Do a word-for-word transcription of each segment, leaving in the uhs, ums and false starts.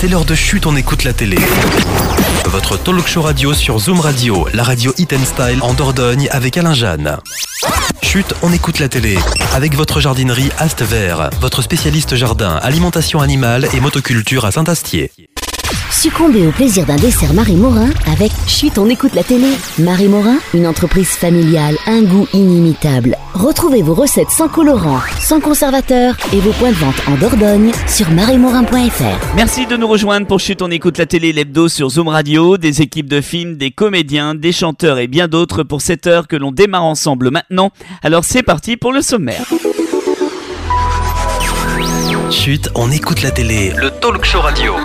C'est l'heure de Chut, on écoute la télé. Votre talk show radio sur Zoom Radio, la radio Hit and Style en Dordogne avec Alain Jeanne. Chut, on écoute la télé. Avec votre jardinerie Ast Vert, votre spécialiste jardin, alimentation animale et motoculture à Saint-Astier. Succombez au plaisir d'un dessert Marie Morin avec Chut, on écoute la télé. Marie Morin, une entreprise familiale, un goût inimitable. Retrouvez vos recettes sans colorant, sans conservateur et vos points de vente en Dordogne sur marie morin point f r. Merci de nous rejoindre pour Chut, on écoute la télé, l'hebdo sur Zoom Radio, des équipes de films, des comédiens, des chanteurs et bien d'autres pour cette heure que l'on démarre ensemble maintenant. Alors c'est parti pour le sommaire. Chut, on écoute la télé, le talk show radio.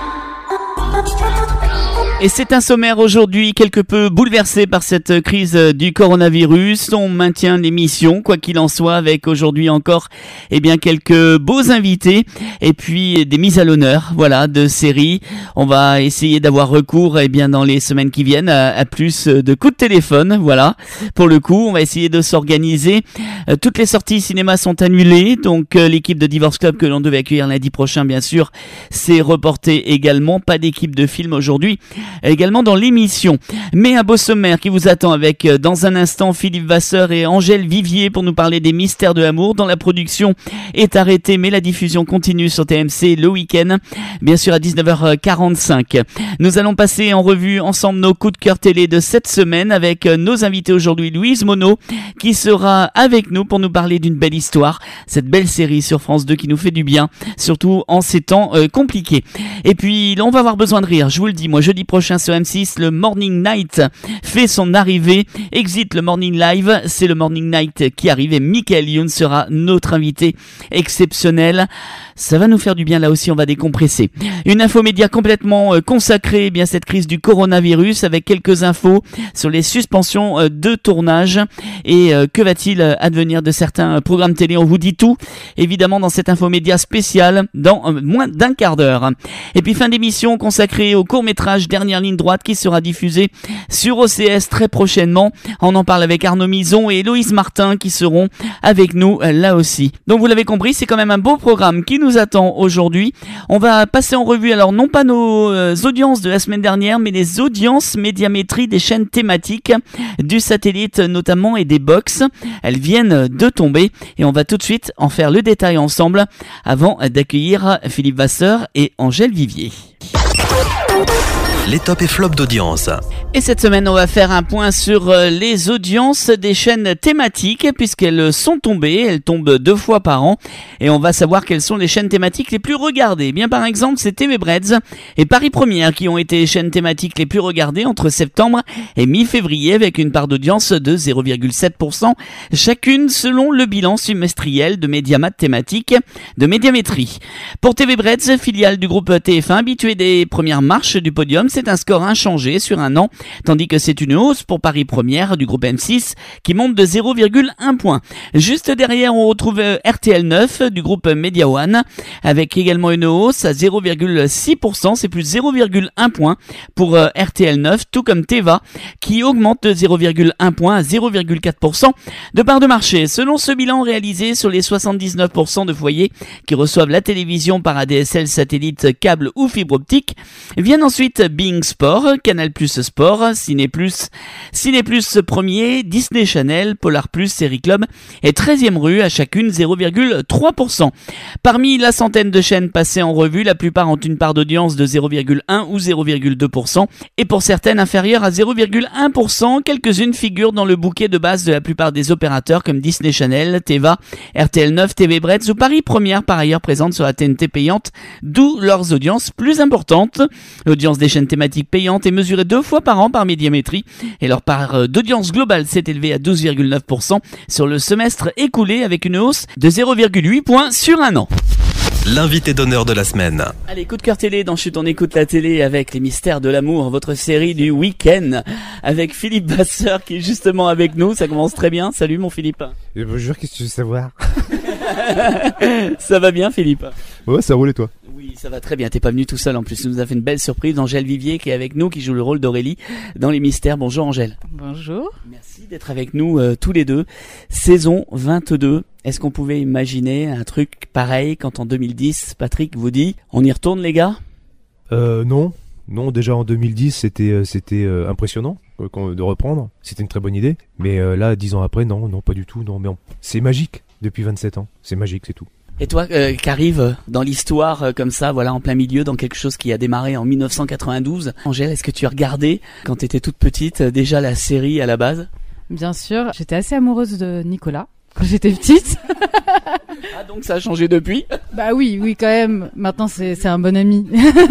Et c'est un sommaire aujourd'hui quelque peu bouleversé par cette crise du coronavirus. On maintient l'émission, quoi qu'il en soit, avec aujourd'hui encore eh bien quelques beaux invités et puis des mises à l'honneur, voilà, de séries. On va essayer d'avoir recours eh bien dans les semaines qui viennent à, à plus de coups de téléphone, voilà. Pour le coup, on va essayer de s'organiser. Euh, toutes les sorties cinéma sont annulées, donc euh, l'équipe de Divorce Club que l'on devait accueillir lundi prochain, bien sûr, s'est reportée également. Pas d'équipe de film aujourd'hui. Également dans l'émission. Mais un beau sommaire qui vous attend avec dans un instant Philippe Vasseur et Angèle Vivier pour nous parler des mystères de l'amour. Dans la production est arrêtée mais la diffusion continue sur T M C le week-end, bien sûr à dix-neuf heures quarante-cinq. Nous allons passer en revue ensemble nos coups de cœur télé de cette semaine avec nos invités aujourd'hui. Louise Monod qui sera avec nous pour nous parler d'une belle histoire, cette belle série sur France deux qui nous fait du bien, surtout en ces temps euh, compliqués. Et puis on va avoir besoin de rire, je vous le dis, moi jeudi prochain sur M six, le Morning Night fait son arrivée. Exit le Morning Live, c'est le Morning Night qui arrive et Michael Youn sera notre invité exceptionnel. Ça va nous faire du bien, là aussi on va décompresser. Une infomédia complètement euh, consacrée eh bien cette crise du coronavirus avec quelques infos sur les suspensions euh, de tournage et euh, que va-t-il advenir de certains euh, programmes télé. On vous dit tout évidemment dans cette infomédia spéciale dans euh, moins d'un quart d'heure. Et puis fin d'émission consacrée au court-métrage Dernière ligne droite qui sera diffusé sur O C S très prochainement. On en parle avec Arnaud Mison et Héloïse Martin qui seront avec nous euh, là aussi. Donc vous l'avez compris, c'est quand même un beau programme qui nous attend aujourd'hui. On va passer en revue alors non pas nos euh, audiences de la semaine dernière mais les audiences médiamétrie des chaînes thématiques du satellite notamment et des box. Elles viennent de tomber et on va tout de suite en faire le détail ensemble avant d'accueillir Philippe Vasseur et Angèle Vivier. Les tops et flops d'audience. Et cette semaine, on va faire un point sur les audiences des chaînes thématiques puisqu'elles sont tombées, elles tombent deux fois par an et on va savoir quelles sont les chaînes thématiques les plus regardées. Eh bien par exemple, c'est T V Breads et Paris Première qui ont été les chaînes thématiques les plus regardées entre septembre et mi-février avec une part d'audience de zéro virgule sept pour cent chacune selon le bilan semestriel de Mediamat thématique de médiamétrie. Pour T V Breads, filiale du groupe T F un, habitué des premières marches du podium, c'est un score inchangé sur un an, tandis que c'est une hausse pour Paris Première du groupe M six qui monte de zéro virgule un point. Juste derrière, on retrouve R T L neuf du groupe Media One avec également une hausse à zéro virgule six pour cent, c'est plus zéro virgule un point pour R T L neuf, tout comme Teva qui augmente de zéro virgule un point à zéro virgule quatre pour cent de part de marché. Selon ce bilan réalisé sur les soixante-dix-neuf pour cent de foyers qui reçoivent la télévision par A D S L, satellite, câble ou fibre optique, viennent ensuite Being Sport, Canal Plus Sport, Ciné Plus, Ciné Plus Premier, Disney Channel, Polar Plus, Série Club et treizième rue à chacune zéro virgule trois pour cent. Parmi la centaine de chaînes passées en revue, la plupart ont une part d'audience de zéro virgule un ou zéro virgule deux pour cent et pour certaines inférieures à zéro virgule un pour cent. Quelques-unes figurent dans le bouquet de base de la plupart des opérateurs comme Disney Channel, Teva, R T L neuf, T V Breads ou Paris Première par ailleurs présentes sur la T N T payante, d'où leurs audiences plus importantes. L'audience des chaînes thématiques payantes est mesurée deux fois par an par médiamétrie et leur part d'audience globale s'est élevée à douze virgule neuf pour cent sur le semestre écoulé avec une hausse de zéro virgule huit points sur un an. L'invité d'honneur de la semaine. Allez, coup de cœur télé dans Chut, on écoute la télé avec les mystères de l'amour, votre série du week-end avec Philippe Vasseur qui est justement avec nous. Ça commence très bien. Salut mon Philippe. Et bonjour, qu'est-ce que tu veux savoir? Ça va bien Philippe? Ouais, ça roule et toi? Oui, ça va très bien. T'es pas venu tout seul en plus. Tu nous as fait une belle surprise. Angèle Vivier qui est avec nous, qui joue le rôle d'Aurélie dans Les Mystères. Bonjour Angèle. Bonjour. Merci d'être avec nous euh, tous les deux. Saison vingt-deux. Est-ce qu'on pouvait imaginer un truc pareil quand en deux mille dix, Patrick vous dit « On y retourne les gars ?» Euh, non. Non, déjà en deux mille dix, c'était euh, c'était euh, impressionnant euh, de reprendre. C'était une très bonne idée. Mais euh, là, dix ans après, non, non, pas du tout. Non, mais on... c'est magique depuis vingt-sept ans. C'est magique, c'est tout. Et toi, euh, qui arrive dans l'histoire euh, comme ça, voilà, en plein milieu, dans quelque chose qui a démarré en dix-neuf cent quatre-vingt-douze. Angèle, est-ce que tu as regardé, quand tu étais toute petite, euh, déjà la série à la base? Bien sûr, j'étais assez amoureuse de Nicolas quand j'étais petite. Ah, donc ça a changé depuis? Bah oui, oui, quand même. Maintenant, c'est, c'est un bon ami.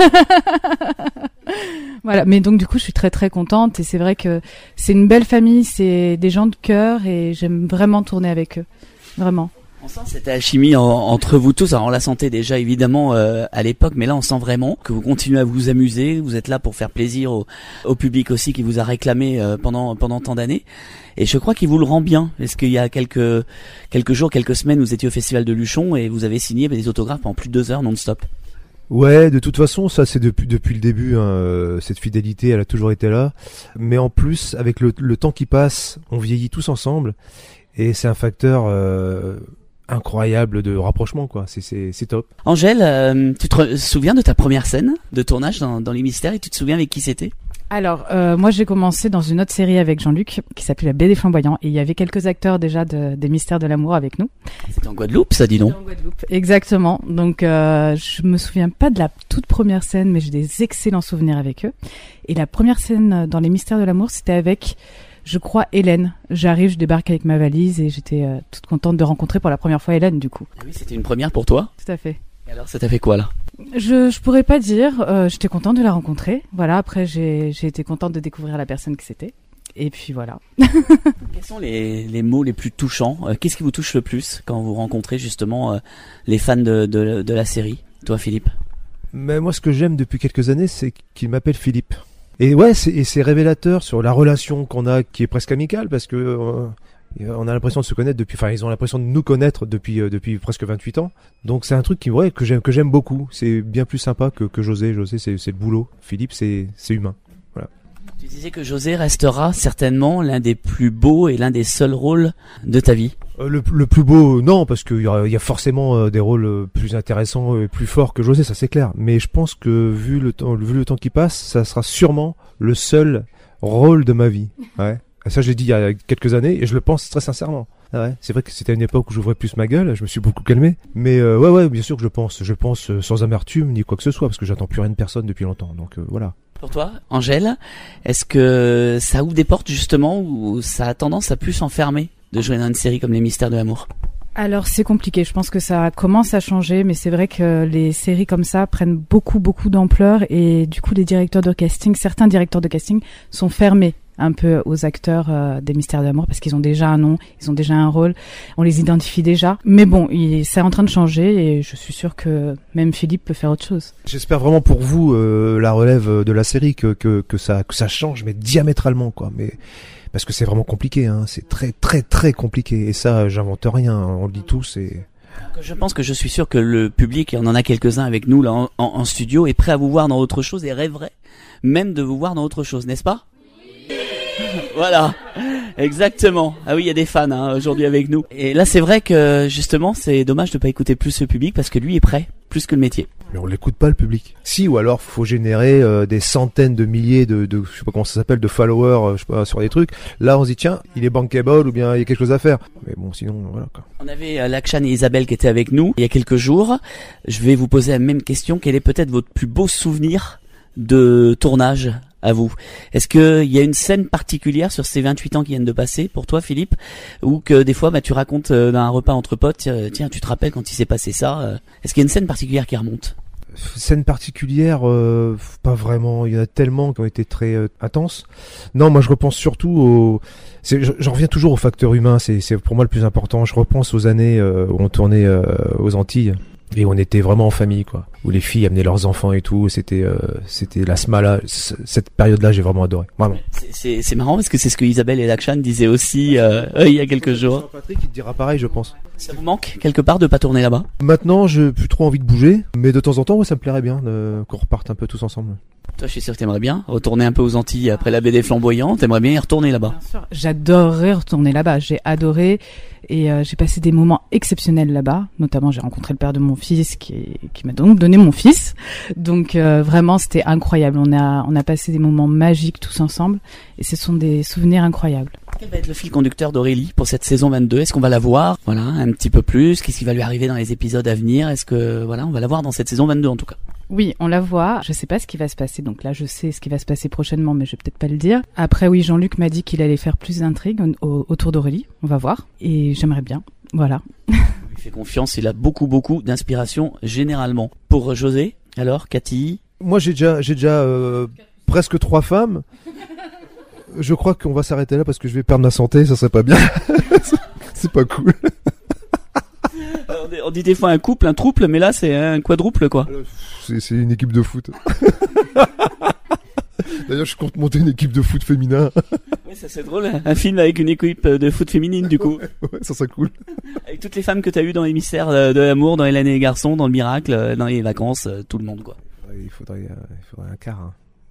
Voilà, mais donc du coup, je suis très très contente et c'est vrai que c'est une belle famille, c'est des gens de cœur et j'aime vraiment tourner avec eux, vraiment. On sent cette alchimie en, entre vous tous. Alors on la sentait déjà évidemment euh, à l'époque, mais là on sent vraiment que vous continuez à vous amuser. Vous êtes là pour faire plaisir au, au public aussi qui vous a réclamé euh, pendant pendant tant d'années. Et je crois qu'il vous le rend bien. Est-ce qu'il y a quelques quelques jours, quelques semaines, vous étiez au Festival de Luchon et vous avez signé des autographes pendant plus de deux heures non-stop? Ouais, de toute façon, ça c'est depuis depuis le début. Hein, cette fidélité, elle a toujours été là. Mais en plus, avec le, le temps qui passe, on vieillit tous ensemble, et c'est un facteur euh, incroyable de rapprochement, quoi. C'est c'est c'est top. Angèle, euh, tu te souviens de ta première scène de tournage dans, dans Les Mystères et tu te souviens avec qui c'était? Alors, euh, moi j'ai commencé dans une autre série avec Jean-Luc qui s'appelait La Baie des Flamboyants et il y avait quelques acteurs déjà de, des Mystères de l'amour avec nous. C'était en Guadeloupe, ça, dis donc. En Guadeloupe, exactement. Donc euh, je me souviens pas de la toute première scène, mais j'ai des excellents souvenirs avec eux. Et la première scène dans Les Mystères de l'amour, c'était avec, je crois, Hélène. J'arrive, je débarque avec ma valise et j'étais euh, toute contente de rencontrer pour la première fois Hélène, du coup. Ah oui, c'était une première pour toi? Tout à fait. Et alors, ça t'a fait quoi là? Je je pourrais pas dire. Euh, j'étais contente de la rencontrer. Voilà. Après, j'ai j'ai été contente de découvrir la personne que c'était. Et puis voilà. Quels sont les les mots les plus touchants? euh, Qu'est-ce qui vous touche le plus quand vous rencontrez justement euh, les fans de, de de la série? Toi, Philippe? Mais moi, ce que j'aime depuis quelques années, c'est qu'il m'appelle Philippe. Et ouais, c'est, et c'est révélateur sur la relation qu'on a, qui est presque amicale, parce que euh, on a l'impression de se connaître depuis, enfin, ils ont l'impression de nous connaître depuis euh, depuis presque vingt-huit ans. Donc c'est un truc qui, ouais, que j'aime que j'aime beaucoup. C'est bien plus sympa que que José. José, c'est c'est le boulot. Philippe, c'est c'est humain. Voilà. Tu disais que José restera certainement l'un des plus beaux et l'un des seuls rôles de ta vie. Euh, le, le plus beau, non, parce qu'il y a, il y a forcément euh, des rôles euh, plus intéressants et plus forts que José, ça c'est clair. Mais je pense que vu le temps, vu le temps qui passe, ça sera sûrement le seul rôle de ma vie. Ouais. Et ça, je l'ai dit il y a quelques années et je le pense très sincèrement. Ah ouais. C'est vrai que c'était une époque où j'ouvrais plus ma gueule, je me suis beaucoup calmé. Mais euh, ouais, ouais, bien sûr que je pense. Je pense euh, sans amertume ni quoi que ce soit, parce que j'attends plus rien de personne depuis longtemps. Donc euh, voilà. Pour toi, Angèle, est-ce que ça ouvre des portes justement ou ça a tendance à plus s'enfermer de jouer dans une série comme Les Mystères de l'amour? Alors c'est compliqué, je pense que ça commence à changer, mais c'est vrai que les séries comme ça prennent beaucoup beaucoup d'ampleur et du coup les directeurs de casting, certains directeurs de casting sont fermés un peu aux acteurs euh, des Mystères de l'amour parce qu'ils ont déjà un nom, ils ont déjà un rôle, on les identifie déjà. Mais bon, il, c'est en train de changer et je suis sûre que même Philippe peut faire autre chose. J'espère vraiment pour vous euh, la relève de la série que que que ça que ça change, mais diamétralement quoi. Mais parce que c'est vraiment compliqué, hein. C'est très très très compliqué et ça j'invente rien, on le dit tous et. Je pense que je suis sûr que le public, et on en a quelques-uns avec nous là en, en, en studio, est prêt à vous voir dans autre chose et rêverait même de vous voir dans autre chose, n'est-ce pas? Voilà, exactement. Ah oui, il y a des fans hein, aujourd'hui avec nous. Et là, c'est vrai que justement, c'est dommage de pas écouter plus le public parce que lui est prêt, plus que le métier. Mais on l'écoute pas le public. Si, ou alors faut générer euh, des centaines de milliers de, de, je sais pas comment ça s'appelle, de followers, euh, je sais pas, sur des trucs. Là, on se dit tiens, il est bankable ou bien il y a quelque chose à faire. Mais bon, sinon, voilà quoi. On avait euh, Lakshan et Isabelle qui étaient avec nous il y a quelques jours. Je vais vous poser la même question. Quel est peut-être votre plus beau souvenir de tournage à vous? Est-ce que il y a une scène particulière sur ces vingt-huit ans qui viennent de passer pour toi, Philippe, ou que des fois bah tu racontes euh, dans un repas entre potes, tiens, tiens tu te rappelles quand il s'est passé ça euh, est-ce qu'il y a une scène particulière qui remonte? Scène particulière, euh, pas vraiment. Il y en a tellement qui ont été très euh, intenses. Non, moi je repense surtout au. C'est, j'en reviens toujours au facteur humain. C'est, c'est pour moi le plus important. Je repense aux années euh, où on tournait euh, aux Antilles. Et on était vraiment en famille, quoi. Où les filles amenaient leurs enfants et tout. C'était, euh, c'était la smala. Cette période-là, j'ai vraiment adoré. Vraiment. C'est, c'est, c'est marrant parce que c'est ce que Isabelle et Lakshan disaient aussi euh, il y a quelques jours. Patrick, il te dira pareil, je pense. Ça vous manque quelque part de pas tourner là-bas? Maintenant, j'ai plus trop envie de bouger, mais de temps en temps, ouais, ça me plairait bien de, qu'on reparte un peu tous ensemble. Toi, je suis sûr que t'aimerais bien retourner un peu aux Antilles après la baie des Flamboyants. T'aimerais bien y retourner là-bas. Bien sûr, j'adorerais retourner là-bas. J'ai adoré et euh, j'ai passé des moments exceptionnels là-bas. Notamment, j'ai rencontré le père de mon fils qui, qui m'a donc donné mon fils. Donc euh, vraiment, c'était incroyable. On a, on a passé des moments magiques tous ensemble et ce sont des souvenirs incroyables. Quel va être le fil conducteur d'Aurélie pour cette saison vingt-deux? Est-ce qu'on va la voir, voilà, un petit peu plus? Qu'est-ce qui va lui arriver dans les épisodes à venir? Est-ce que, voilà, on va la voir dans cette saison vingt-deux en tout cas? Oui, on la voit. Je sais pas ce qui va se passer. Donc là, je sais ce qui va se passer prochainement, mais je vais peut-être pas le dire. Après, oui, Jean-Luc m'a dit qu'il allait faire plus d'intrigues au- autour d'Aurélie. On va voir. Et j'aimerais bien. Voilà. Il lui fait confiance. Il a beaucoup, beaucoup d'inspiration généralement. Pour José, alors, Cathy? Moi, j'ai déjà, j'ai déjà euh, presque trois femmes. Je crois qu'on va s'arrêter là parce que je vais perdre ma santé, ça serait pas bien. C'est pas cool. On dit- On dit des fois un couple, un trouble, mais là c'est un quadruple quoi. C'est, c'est une équipe de foot. D'ailleurs, je compte monter une équipe de foot féminin. Oui, ça c'est drôle. Un film avec une équipe de foot féminine du coup. Ouais, ça serait cool. Avec toutes les femmes que t'as eues dans les mystères de de l'amour, dans Hélène et les garçons, dans le miracle, dans les vacances, tout le monde quoi. Ouais, il faudrait, euh, il faudrait un quart. Hein.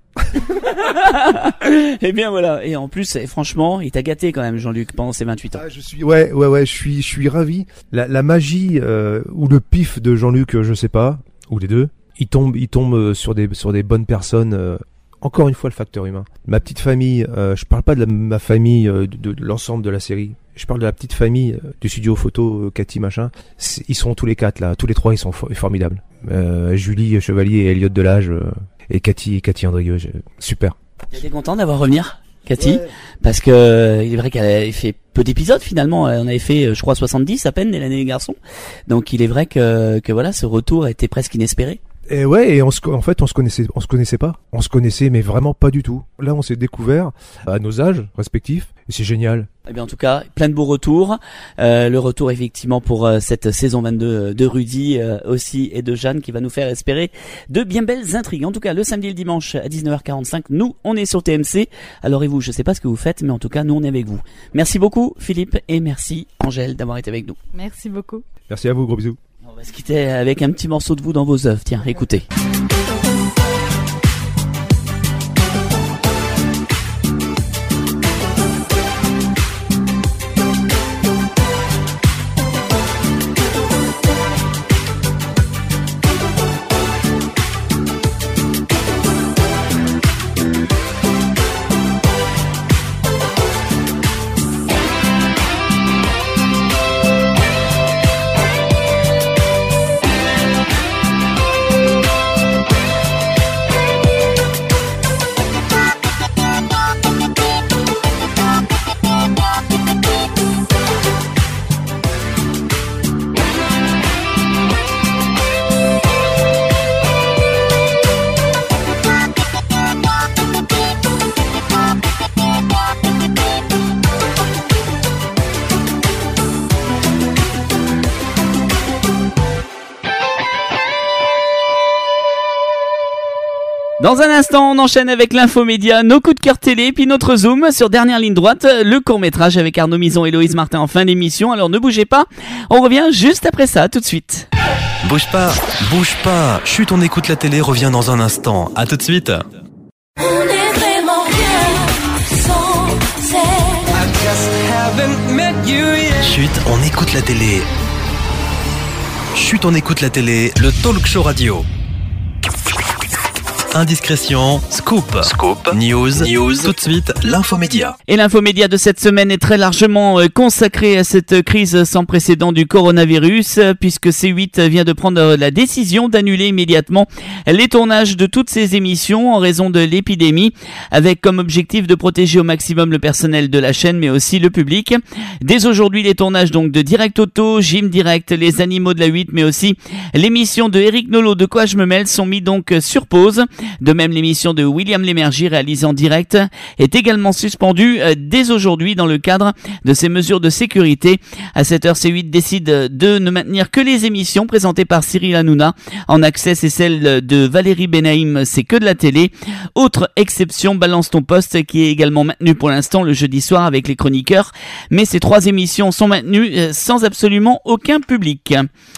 Et bien voilà. Et en plus, et franchement, il t'a gâté quand même Jean-Luc pendant ses vingt-huit ans. Ah, je suis, ouais, ouais, ouais, je suis, je suis ravi. La, la magie euh, ou le pif de Jean-Luc, euh, je sais pas, ou les deux. Il tombe, il tombe euh, sur des, sur des bonnes personnes. euh, Encore une fois, le facteur humain. Ma petite famille, euh, je parle pas de la- ma famille, euh, de, de l'ensemble de la série. Je parle de la petite famille euh, du studio photo, euh, Cathy machin. C'est- Ils sont tous les quatre là, tous les trois, ils sont for- formidables. Euh, Julie Chevalier et Elliot Delage euh, et Cathy, Cathy Andrieux, je- super. T'étais content d'avoir revenir, Cathy? Ouais. Parce que euh, il est vrai qu'elle avait fait peu d'épisodes finalement. On avait fait, euh, je crois, soixante-dix à peine, Hélène et les garçons. Donc il est vrai que, que voilà, ce retour était presque inespéré. Et ouais, et on se, co- en fait, on se connaissait, on se connaissait pas. On se connaissait, mais vraiment pas du tout. Là, on s'est découvert à nos âges respectifs, et c'est génial. Eh bien, en tout cas, plein de beaux retours. Euh, le retour, effectivement, pour euh, cette saison vingt-deux de Rudy euh, aussi et de Jeanne qui va nous faire espérer de bien belles intrigues. En tout cas, le samedi et le dimanche à dix-neuf heures quarante-cinq, nous, on est sur T M C. Alors, et vous, je sais pas ce que vous faites, mais en tout cas, nous, on est avec vous. Merci beaucoup, Philippe, et merci, Angèle, d'avoir été avec nous. Merci beaucoup. Merci à vous, gros bisous. On va se quitter avec un petit morceau de vous dans vos œuvres. Tiens, écoutez. Dans un instant, on enchaîne avec l'infomédia, nos coups de cœur télé, puis notre zoom sur dernière ligne droite, le court-métrage avec Arnaud Mison et Héloïse Martin en fin d'émission. Alors ne bougez pas, on revient juste après ça, tout de suite. Bouge pas, bouge pas. Chut, on écoute la télé, revient dans un instant. À tout de suite. On est vraiment rien sans elle. Chut, on écoute la télé. Chut, on écoute la télé, le talk show radio. Indiscrétion, scoop, scoop, news, news, tout de suite, l'infomédia. Et l'infomédia de cette semaine est très largement euh, consacrée à cette crise sans précédent du coronavirus, euh, puisque C huit vient de prendre euh, la décision d'annuler immédiatement les tournages de toutes ses émissions en raison de l'épidémie, avec comme objectif de protéger au maximum le personnel de la chaîne, mais aussi le public. Dès aujourd'hui, les tournages donc de Direct Auto, Gym Direct, Les Animaux de la huit, mais aussi l'émission de Eric Nolot de Quoi je me mêle sont mis donc sur pause. De même, l'émission de William Lémergie réalisée en direct est également suspendue euh, dès aujourd'hui dans le cadre de ces mesures de sécurité. À cette heure, C huit décide de ne maintenir que les émissions présentées par Cyril Hanouna. En accès, c'est celle de Valérie Benaïm, c'est que de la télé. Autre exception, Balance ton poste, qui est également maintenue pour l'instant le jeudi soir avec les chroniqueurs. Mais ces trois émissions sont maintenues euh, sans absolument aucun public.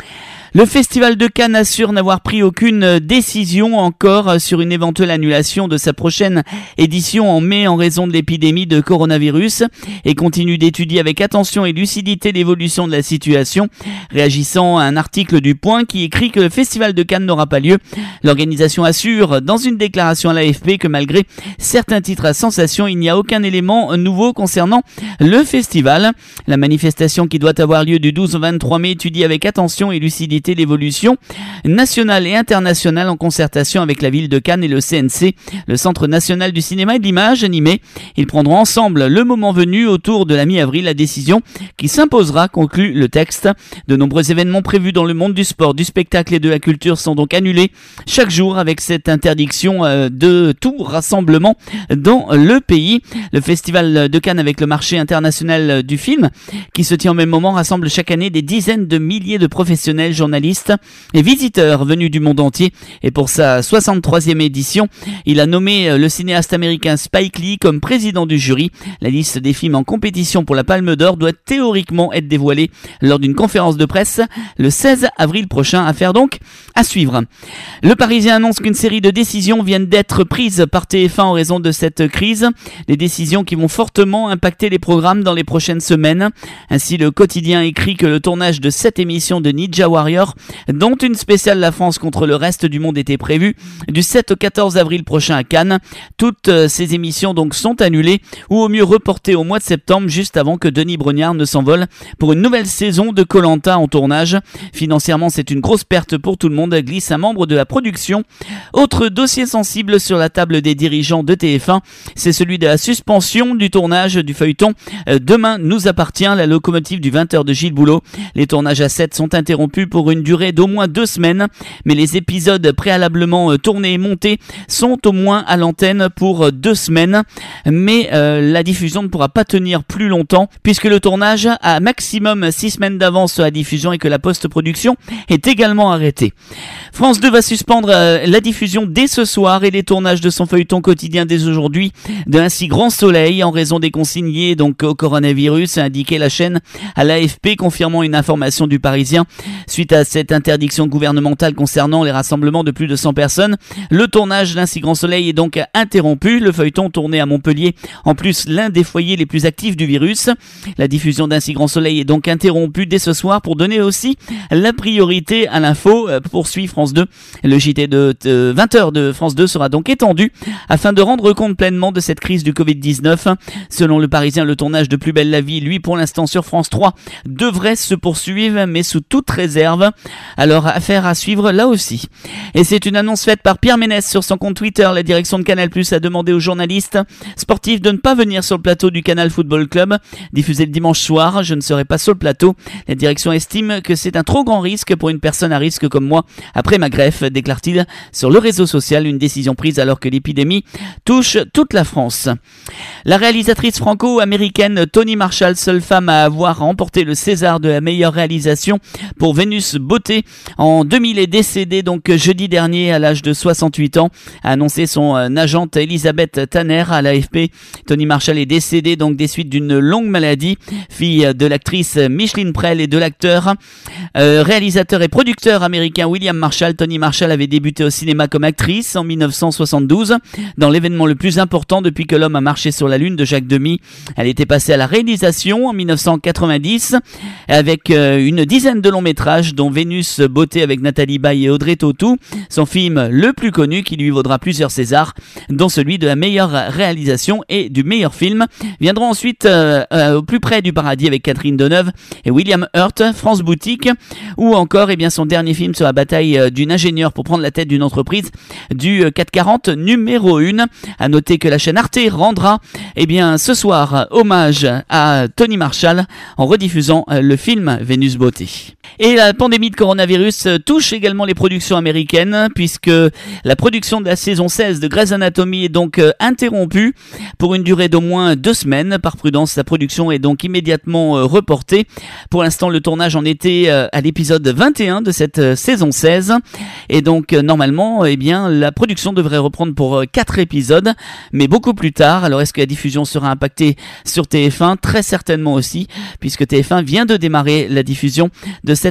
Le Festival de Cannes assure n'avoir pris aucune décision encore sur une éventuelle annulation de sa prochaine édition en mai en raison de l'épidémie de coronavirus et continue d'étudier avec attention et lucidité l'évolution de la situation. Réagissant à un article du Point qui écrit que le Festival de Cannes n'aura pas lieu, l'organisation assure dans une déclaration à l'A F P que malgré certains titres à sensation, il n'y a aucun élément nouveau concernant le festival. La manifestation qui doit avoir lieu du douze au vingt-trois mai étudie avec attention et lucidité l'évolution nationale et internationale en concertation avec la ville de Cannes et le C N C, le Centre national du cinéma et de l'image animée. Ils prendront ensemble le moment venu autour de la mi-avril la décision qui s'imposera, conclut le texte. De nombreux événements prévus dans le monde du sport, du spectacle et de la culture sont donc annulés chaque jour avec cette interdiction de tout rassemblement dans le pays. Le Festival de Cannes avec le marché international du film qui se tient au même moment rassemble chaque année des dizaines de milliers de professionnels, journalistes et visiteurs venus du monde entier. Et pour sa soixante-troisième édition, il a nommé le cinéaste américain Spike Lee comme président du jury. La liste des films en compétition pour la Palme d'Or doit théoriquement être dévoilée lors d'une conférence de presse le seize avril prochain. Affaire donc à suivre. Le Parisien annonce qu'une série de décisions viennent d'être prises par T F un en raison de cette crise. Des décisions qui vont fortement impacter les programmes dans les prochaines semaines. Ainsi, le quotidien écrit que le tournage de sept émissions de Ninja Warrior, dont une spéciale La France contre le reste du monde était prévue du sept au quatorze avril prochain à Cannes. Toutes ces émissions donc sont annulées ou au mieux reportées au mois de septembre, juste avant que Denis Brognard ne s'envole pour une nouvelle saison de Koh-Lanta en tournage. Financièrement, c'est une grosse perte pour tout le monde, glisse un membre de la production. Autre dossier sensible sur la table des dirigeants de T F un, c'est celui de la suspension du tournage du feuilleton Demain nous appartient, la locomotive du vingt heures de Gilles Boulot. Les tournages à sept sont interrompus pour une durée d'au moins deux semaines, mais les épisodes préalablement tournés et montés sont au moins à l'antenne pour deux semaines. Mais euh, la diffusion ne pourra pas tenir plus longtemps puisque le tournage a maximum six semaines d'avance sur la diffusion et que la post-production est également arrêtée. France deux va suspendre euh, la diffusion dès ce soir et les tournages de son feuilleton quotidien dès aujourd'hui de Un si grand soleil en raison des consignes liées donc au coronavirus, a indiqué la chaîne à l'A F P, confirmant une information du Parisien. Suite à cette interdiction gouvernementale concernant les rassemblements de plus de cent personnes, le tournage d'Un si grand soleil est donc interrompu. Le feuilleton tourné à Montpellier, en plus l'un des foyers les plus actifs du virus. La diffusion d'Un si grand soleil est donc interrompue dès ce soir pour donner aussi la priorité à l'info, poursuit France deux. Le J T de vingt heures de France deux sera donc étendu afin de rendre compte pleinement de cette crise du covid dix-neuf. Selon le Parisien, le tournage de Plus belle la vie, lui pour l'instant sur France trois, devrait se poursuivre mais sous toute réserve. Alors affaire à suivre là aussi. Et c'est une annonce faite par Pierre Ménès sur son compte Twitter. La direction de Canal+ a demandé aux journalistes sportifs de ne pas venir sur le plateau du Canal Football Club. Diffusé le dimanche soir, je ne serai pas sur le plateau. La direction estime que c'est un trop grand risque pour une personne à risque comme moi après ma greffe, déclare-t-il sur le réseau social. Une décision prise alors que l'épidémie touche toute la France. La réalisatrice franco-américaine Toni Marshall, seule femme à avoir remporté le César de la meilleure réalisation pour Vénus Beauté en deux mille, est décédée donc jeudi dernier à l'âge de soixante-huit ans, a annoncé son agente Elisabeth Tanner à l'A F P. Toni Marshall est décédée donc des suites d'une longue maladie. Fille de l'actrice Micheline Prel et de l'acteur, euh, réalisateur et producteur américain William Marshall, Toni Marshall avait débuté au cinéma comme actrice en mille neuf cent soixante-douze dans l'événement le plus important depuis que l'homme a marché sur la lune de Jacques Demy. Elle était passée à la réalisation en mille neuf cent quatre-vingt-dix avec euh, une dizaine de longs métrages dont Vénus Beauté avec Nathalie Baye et Audrey Tautou, son film le plus connu qui lui vaudra plusieurs Césars, dont celui de la meilleure réalisation et du meilleur film. Viendront ensuite euh, euh, Au plus près du paradis avec Catherine Deneuve et William Hurt, France Boutique, ou encore eh bien, son dernier film sur la bataille euh, d'une ingénieure pour prendre la tête d'une entreprise du euh, quatre quarante numéro un. À noter que la chaîne Arte rendra eh bien, ce soir hommage à Toni Marshall en rediffusant euh, le film Vénus Beauté. Et la pandémie de coronavirus touche également les productions américaines puisque la production de la saison seize de Grey's Anatomy est donc euh, interrompue pour une durée d'au moins deux semaines. Par prudence, la production est donc immédiatement euh, reportée. Pour l'instant, le tournage en était euh, à l'épisode vingt et un de cette euh, saison seize. Et donc, euh, normalement, eh bien, la production devrait reprendre pour euh, quatre épisodes, mais beaucoup plus tard. Alors, est-ce que la diffusion sera impactée sur T F un ? Très certainement aussi, puisque T F un vient de démarrer la diffusion de cette euh, saison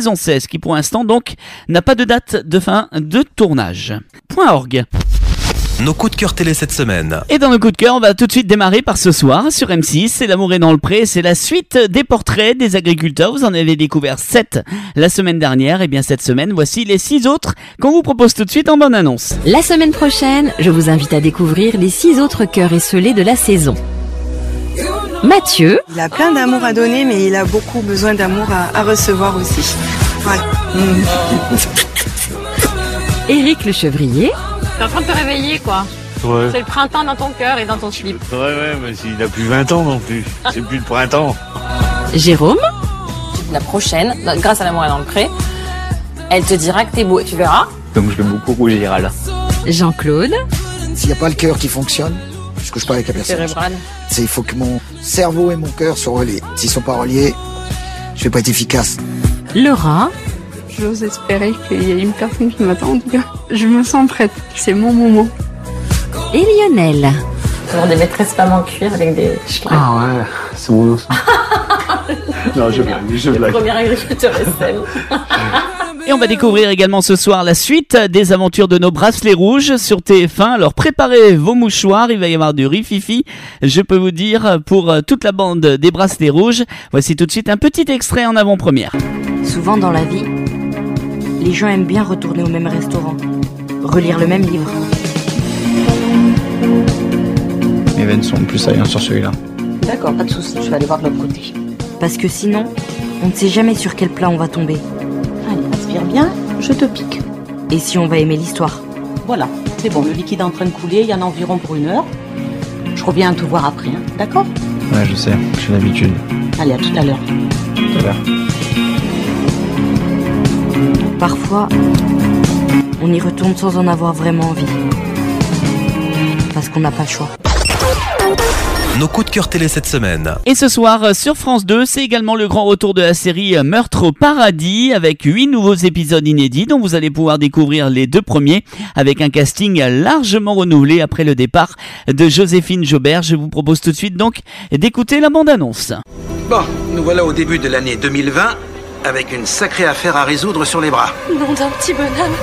saison seize qui pour l'instant donc n'a pas de date de fin de tournage. .org. Nos coups de cœur télé cette semaine. Et dans nos coups de cœur, on va tout de suite démarrer par ce soir sur M six. C'est L'amour est dans le pré. C'est la suite des portraits des agriculteurs. Vous en avez découvert sept la semaine dernière. Et bien cette semaine, voici les six autres qu'on vous propose tout de suite en bonne annonce. La semaine prochaine, je vous invite à découvrir les six autres cœurs esselés de la saison. Mathieu. Il a plein d'amour à donner, mais il a beaucoup besoin d'amour à, à recevoir aussi. Ouais. Mmh. Éric le chevrier. T'es en train de te réveiller, quoi. Ouais. C'est le printemps dans ton cœur et dans ton slip. Ouais, ouais, mais il a plus vingt ans non plus. C'est plus le printemps. Jérôme. La prochaine, grâce à l'amour est dans le pré, elle te dira que t'es beau et tu verras. Donc je l'aime beaucoup, Gérald. Jean-Claude. S'il n'y a pas le cœur qui fonctionne, je couche pas avec la personne. Cérébral. C'est, il faut que mon cerveau et mon cœur soient reliés. S'ils sont pas reliés, je vais pas être efficace. Laura. J'ose espérer qu'il y a une personne qui m'attend, en tout cas. Je me sens prête. C'est mon moment. Et Lionel. Toujours des maîtresses femmes en cuir avec des schlags. Ah ouais, c'est mon os. Non, je blague, je blague. Le premier agriculteur S M. Et on va découvrir également ce soir la suite des aventures de nos bracelets rouges sur T F un. Alors préparez vos mouchoirs, il va y avoir du rififi, je peux vous dire, pour toute la bande des bracelets rouges. Voici tout de suite un petit extrait en avant-première. Souvent dans la vie, les gens aiment bien retourner au même restaurant, relire le même livre. Mes veines sont plus saillantes sur celui-là. D'accord, pas de soucis, je vais aller voir de l'autre côté. Parce que sinon, on ne sait jamais sur quel plat on va tomber. Allez, respire bien, je te pique. Et si on va aimer l'histoire? Voilà, c'est bon, le liquide est en train de couler, il y en a environ pour une heure. Je reviens te voir après, hein, d'accord? Ouais, je sais, j'ai l'habitude. Allez, à tout à l'heure. Tout à l'heure. Parfois, on y retourne sans en avoir vraiment envie. Parce qu'on n'a pas le choix. Nos coups de cœur télé cette semaine. Et ce soir sur France deux, c'est également le grand retour de la série Meurtre au paradis avec huit nouveaux épisodes inédits dont vous allez pouvoir découvrir les deux premiers avec un casting largement renouvelé après le départ de Joséphine Jobert. Je vous propose tout de suite donc d'écouter la bande-annonce. Bon, nous voilà au début de l'année deux mille vingt avec une sacrée affaire à résoudre sur les bras. Nom d'un petit bonhomme.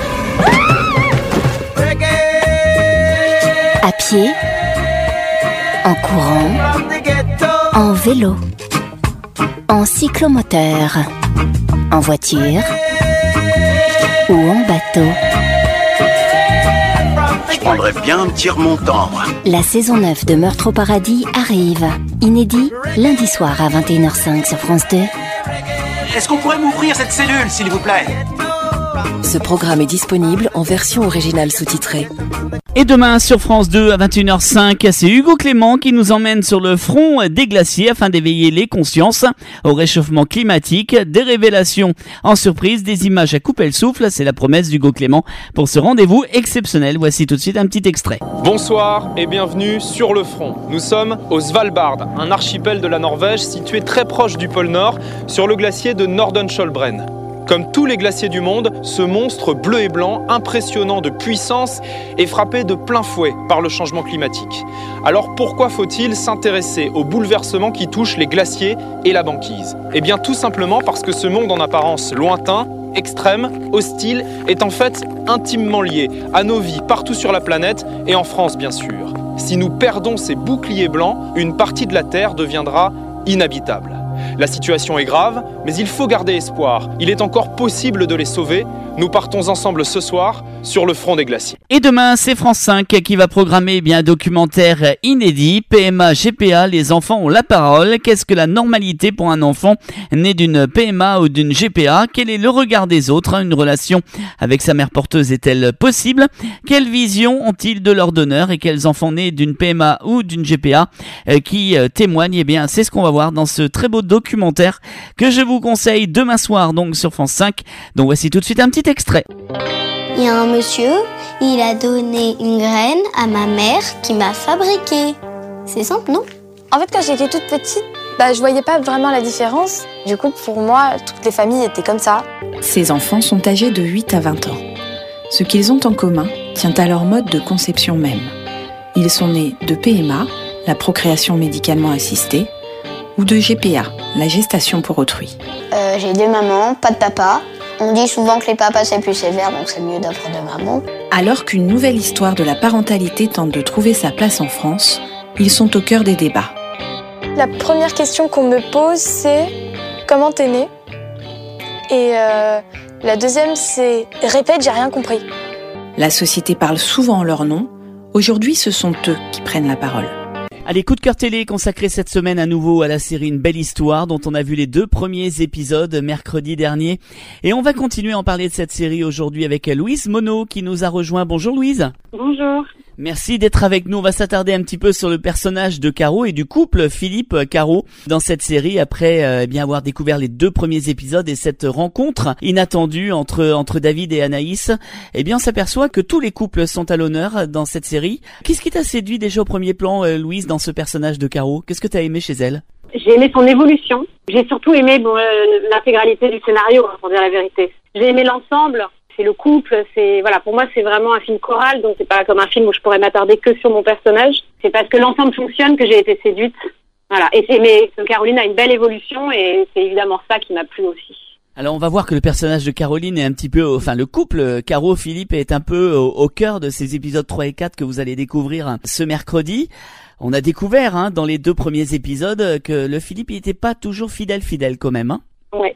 À pied, en courant, en vélo, en cyclomoteur, en voiture ou en bateau. Je prendrais bien un petit remontant. La saison neuf de Meurtre au paradis arrive. Inédit, lundi soir à vingt et une heures cinq sur France deux. Est-ce qu'on pourrait m'ouvrir cette cellule, s'il vous plaît? Ce programme est disponible en version originale sous-titrée. Et demain sur France deux à vingt et une heures cinq, c'est Hugo Clément qui nous emmène sur le front des glaciers afin d'éveiller les consciences au réchauffement climatique. Des révélations en surprise, des images à couper le souffle, c'est la promesse d'Hugo Clément pour ce rendez-vous exceptionnel. Voici tout de suite un petit extrait. Bonsoir et bienvenue sur le front. Nous sommes au Svalbard, un archipel de la Norvège situé très proche du pôle Nord, sur le glacier de Nordenskjoldbreen. Comme tous les glaciers du monde, ce monstre bleu et blanc, impressionnant de puissance, est frappé de plein fouet par le changement climatique. Alors pourquoi faut-il s'intéresser aux bouleversements qui touchent les glaciers et la banquise? Eh bien tout simplement parce que ce monde en apparence lointain, extrême, hostile, est en fait intimement lié à nos vies partout sur la planète et en France bien sûr. Si nous perdons ces boucliers blancs, une partie de la Terre deviendra inhabitable. La situation est grave, mais il faut garder espoir. Il est encore possible de les sauver. Nous partons ensemble ce soir sur le front des glaciers. Et demain, c'est France cinq qui va programmer eh bien, un documentaire inédit. P M A, G P A, les enfants ont la parole. Qu'est-ce que la normalité pour un enfant né d'une P M A ou d'une G P A? Quel est le regard des autres? Une relation avec sa mère porteuse est-elle possible? Quelle vision ont-ils de leur donneur? Et quels enfants nés d'une P M A ou d'une G P A euh, qui euh, témoignent? Eh bien, c'est ce qu'on va voir dans ce très beau documentaire que je vous conseille demain soir donc sur France cinq. Donc voici tout de suite un petit extrait. Il y a un monsieur, il a donné une graine à ma mère qui m'a fabriqué. C'est simple, non? En fait, quand j'étais toute petite, bah, je voyais pas vraiment la différence. Du coup, pour moi, toutes les familles étaient comme ça. Ces enfants sont âgés de huit à vingt ans. Ce qu'ils ont en commun tient à leur mode de conception même. Ils sont nés de P M A, la procréation médicalement assistée, ou de G P A, la gestation pour autrui. Euh, j'ai deux mamans, pas de papa. On dit souvent que les papas c'est plus sévère, donc c'est mieux d'avoir deux mamans. Alors qu'une nouvelle histoire de la parentalité tente de trouver sa place en France, ils sont au cœur des débats. La première question qu'on me pose, c'est comment t'es née ? Et euh, la deuxième, c'est répète, j'ai rien compris. La société parle souvent en leur nom. Aujourd'hui, ce sont eux qui prennent la parole. Allez, coup de cœur télé consacré cette semaine à nouveau à la série Une belle histoire dont on a vu les deux premiers épisodes mercredi dernier. Et on va continuer à en parler de cette série aujourd'hui avec Louise Monod qui nous a rejoint. Bonjour Louise. Bonjour. Merci d'être avec nous. On va s'attarder un petit peu sur le personnage de Caro et du couple Philippe-Caro dans cette série après euh, bien avoir découvert les deux premiers épisodes et cette rencontre inattendue entre entre David et Anaïs. Eh bien, on s'aperçoit que tous les couples sont à l'honneur dans cette série. Qu'est-ce qui t'a séduit déjà au premier plan, euh, Louise, dans ce personnage de Caro ? Qu'est-ce que t'as aimé chez elle ? J'ai aimé son évolution. J'ai surtout aimé bon, euh, l'intégralité du scénario, pour dire la vérité. J'ai aimé l'ensemble. C'est le couple, c'est voilà, pour moi c'est vraiment un film choral, donc c'est pas comme un film où je pourrais m'attarder que sur mon personnage. C'est parce que l'ensemble fonctionne que j'ai été séduite. Voilà, et c'est mais Caroline a une belle évolution et c'est évidemment ça qui m'a plu aussi. Alors on va voir que le personnage de Caroline est un petit peu, enfin le couple Caro-Philippe est un peu au, au cœur de ces épisodes trois et quatre que vous allez découvrir ce mercredi. On a découvert hein, dans les deux premiers épisodes que le Philippe il était pas toujours fidèle fidèle quand même. Hein. Ouais.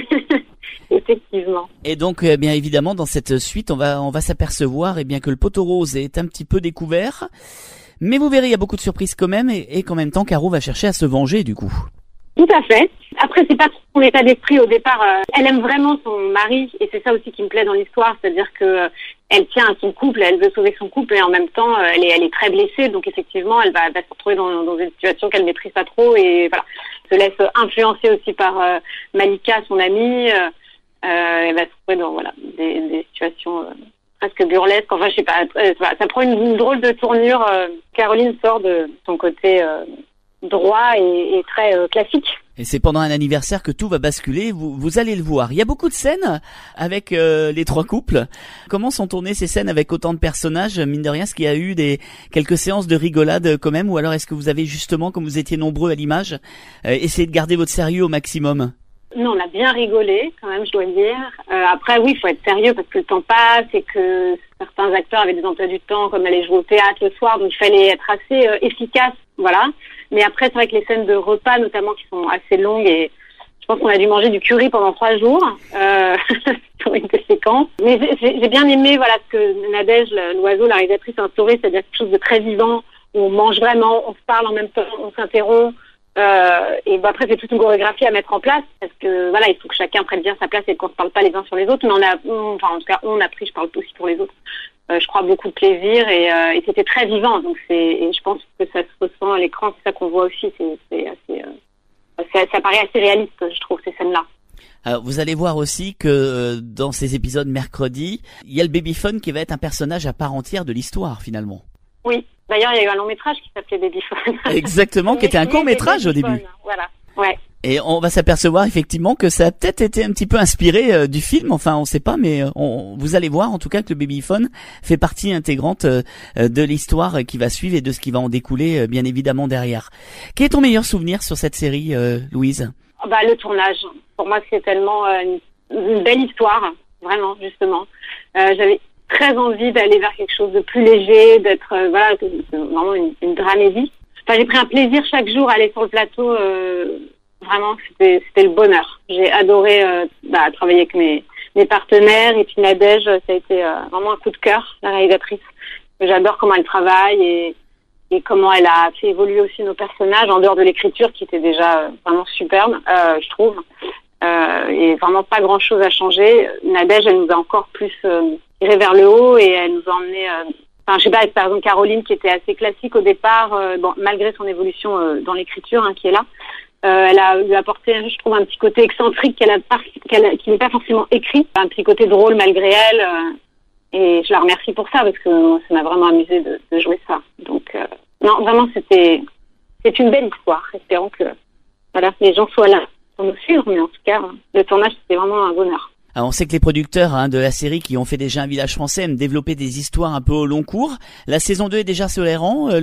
Effectivement. Et donc, eh bien évidemment, dans cette suite, on va on va s'apercevoir, eh bien que le poteau rose est un petit peu découvert, mais vous verrez, il y a beaucoup de surprises quand même, et, et qu'en même temps, Caro va chercher à se venger du coup. Tout à fait. Après, c'est pas son état d'esprit au départ. Euh, elle aime vraiment son mari, et c'est ça aussi qui me plaît dans l'histoire, c'est-à-dire que euh, elle tient à son couple, elle veut sauver son couple, et en même temps, euh, elle est elle est très blessée, donc effectivement, elle va, va se retrouver dans, dans une situation qu'elle maîtrise pas trop, et voilà, se laisse influencer aussi par euh, Malika, son amie. Euh, Euh, elle va se trouver dans voilà des, des situations euh, presque burlesques. Enfin, je sais pas. Euh, ça prend une, une drôle de tournure. Euh, Caroline sort de son côté euh, droit et, et très euh, classique. Et c'est pendant un anniversaire que tout va basculer. Vous, vous allez le voir. Il y a beaucoup de scènes avec euh, les trois couples. Comment sont tournées ces scènes avec autant de personnages ? Mine de rien, est-ce qu'il y a eu des quelques séances de rigolade quand même, ou alors est-ce que vous avez justement, comme vous étiez nombreux à l'image, euh, essayé de garder votre sérieux au maximum ? Non, on a bien rigolé, quand même, je dois le dire. Euh, après, oui, il faut être sérieux parce que le temps passe et que certains acteurs avaient des emplois du temps, comme aller jouer au théâtre le soir, donc il fallait être assez euh, efficace, voilà. Mais après, c'est vrai que les scènes de repas, notamment, qui sont assez longues, et je pense qu'on a dû manger du curry pendant trois jours euh, sur une des séquences. Mais j'ai, j'ai bien aimé, voilà, ce que Nadège, l'oiseau, la réalisatrice, a instauré, c'est-à-dire quelque chose de très vivant, où on mange vraiment, on se parle en même temps, on s'interrompt. Euh, et bah après c'est toute une chorégraphie à mettre en place parce que voilà il faut que chacun prenne bien sa place et qu'on se parle pas les uns sur les autres, mais on a on, enfin en tout cas on a pris, je parle aussi pour les autres, euh, je crois beaucoup de plaisir et, euh, et c'était très vivant, donc c'est et je pense que ça se ressent à l'écran, c'est ça qu'on voit aussi, c'est, c'est assez euh, c'est, ça paraît assez réaliste, je trouve, ces scènes là. Alors, vous allez voir aussi que euh, dans ces épisodes mercredi, il y a le Babyphone qui va être un personnage à part entière de l'histoire finalement. Oui. D'ailleurs, il y a eu un long métrage qui s'appelait Babyphone. Exactement, qui était un court métrage au début. Voilà, ouais. Et on va s'apercevoir effectivement que ça a peut-être été un petit peu inspiré euh, du film. Enfin, on sait pas, mais on, vous allez voir en tout cas que le Babyphone fait partie intégrante euh, de l'histoire qui va suivre et de ce qui va en découler euh, bien évidemment derrière. Quel est ton meilleur souvenir sur cette série, euh, Louise ? Bah, le tournage. Pour moi, c'est tellement euh, une, une belle histoire, vraiment, justement. Euh, j'avais très envie d'aller vers quelque chose de plus léger, d'être euh, voilà, vraiment une, une dramédie. Enfin, j'ai pris un plaisir chaque jour à aller sur le plateau. Euh, vraiment, c'était, c'était le bonheur. J'ai adoré euh, bah, travailler avec mes, mes partenaires. Et puis Nadège, ça a été euh, vraiment un coup de cœur, la réalisatrice. J'adore comment elle travaille et, et comment elle a fait évoluer aussi nos personnages en dehors de l'écriture qui était déjà euh, vraiment superbe, euh, je trouve. Euh, et vraiment pas grand-chose à changer. Nadège, elle nous a encore plus euh, tiré vers le haut et elle nous a emmené. Euh, enfin, je sais pas, par exemple Caroline qui était assez classique au départ, euh, bon, malgré son évolution euh, dans l'écriture hein, qui est là, euh, elle a lui apporté, je trouve, un petit côté excentrique qu'elle a pas, qu'elle a, qui n'est pas forcément écrit, un petit côté drôle malgré elle. Euh, et je la remercie pour ça parce que ça m'a vraiment amusé de, de jouer ça. Donc euh, non, vraiment c'était c'est une belle histoire. Espérons que voilà les gens soient là pour nous suivre, mais en tout cas, le tournage, c'était vraiment un bonheur. Alors, on sait que les producteurs hein, de la série qui ont fait déjà Un village français aiment développer des histoires un peu au long cours. La saison deux est déjà sur les rangs, euh, Louise ?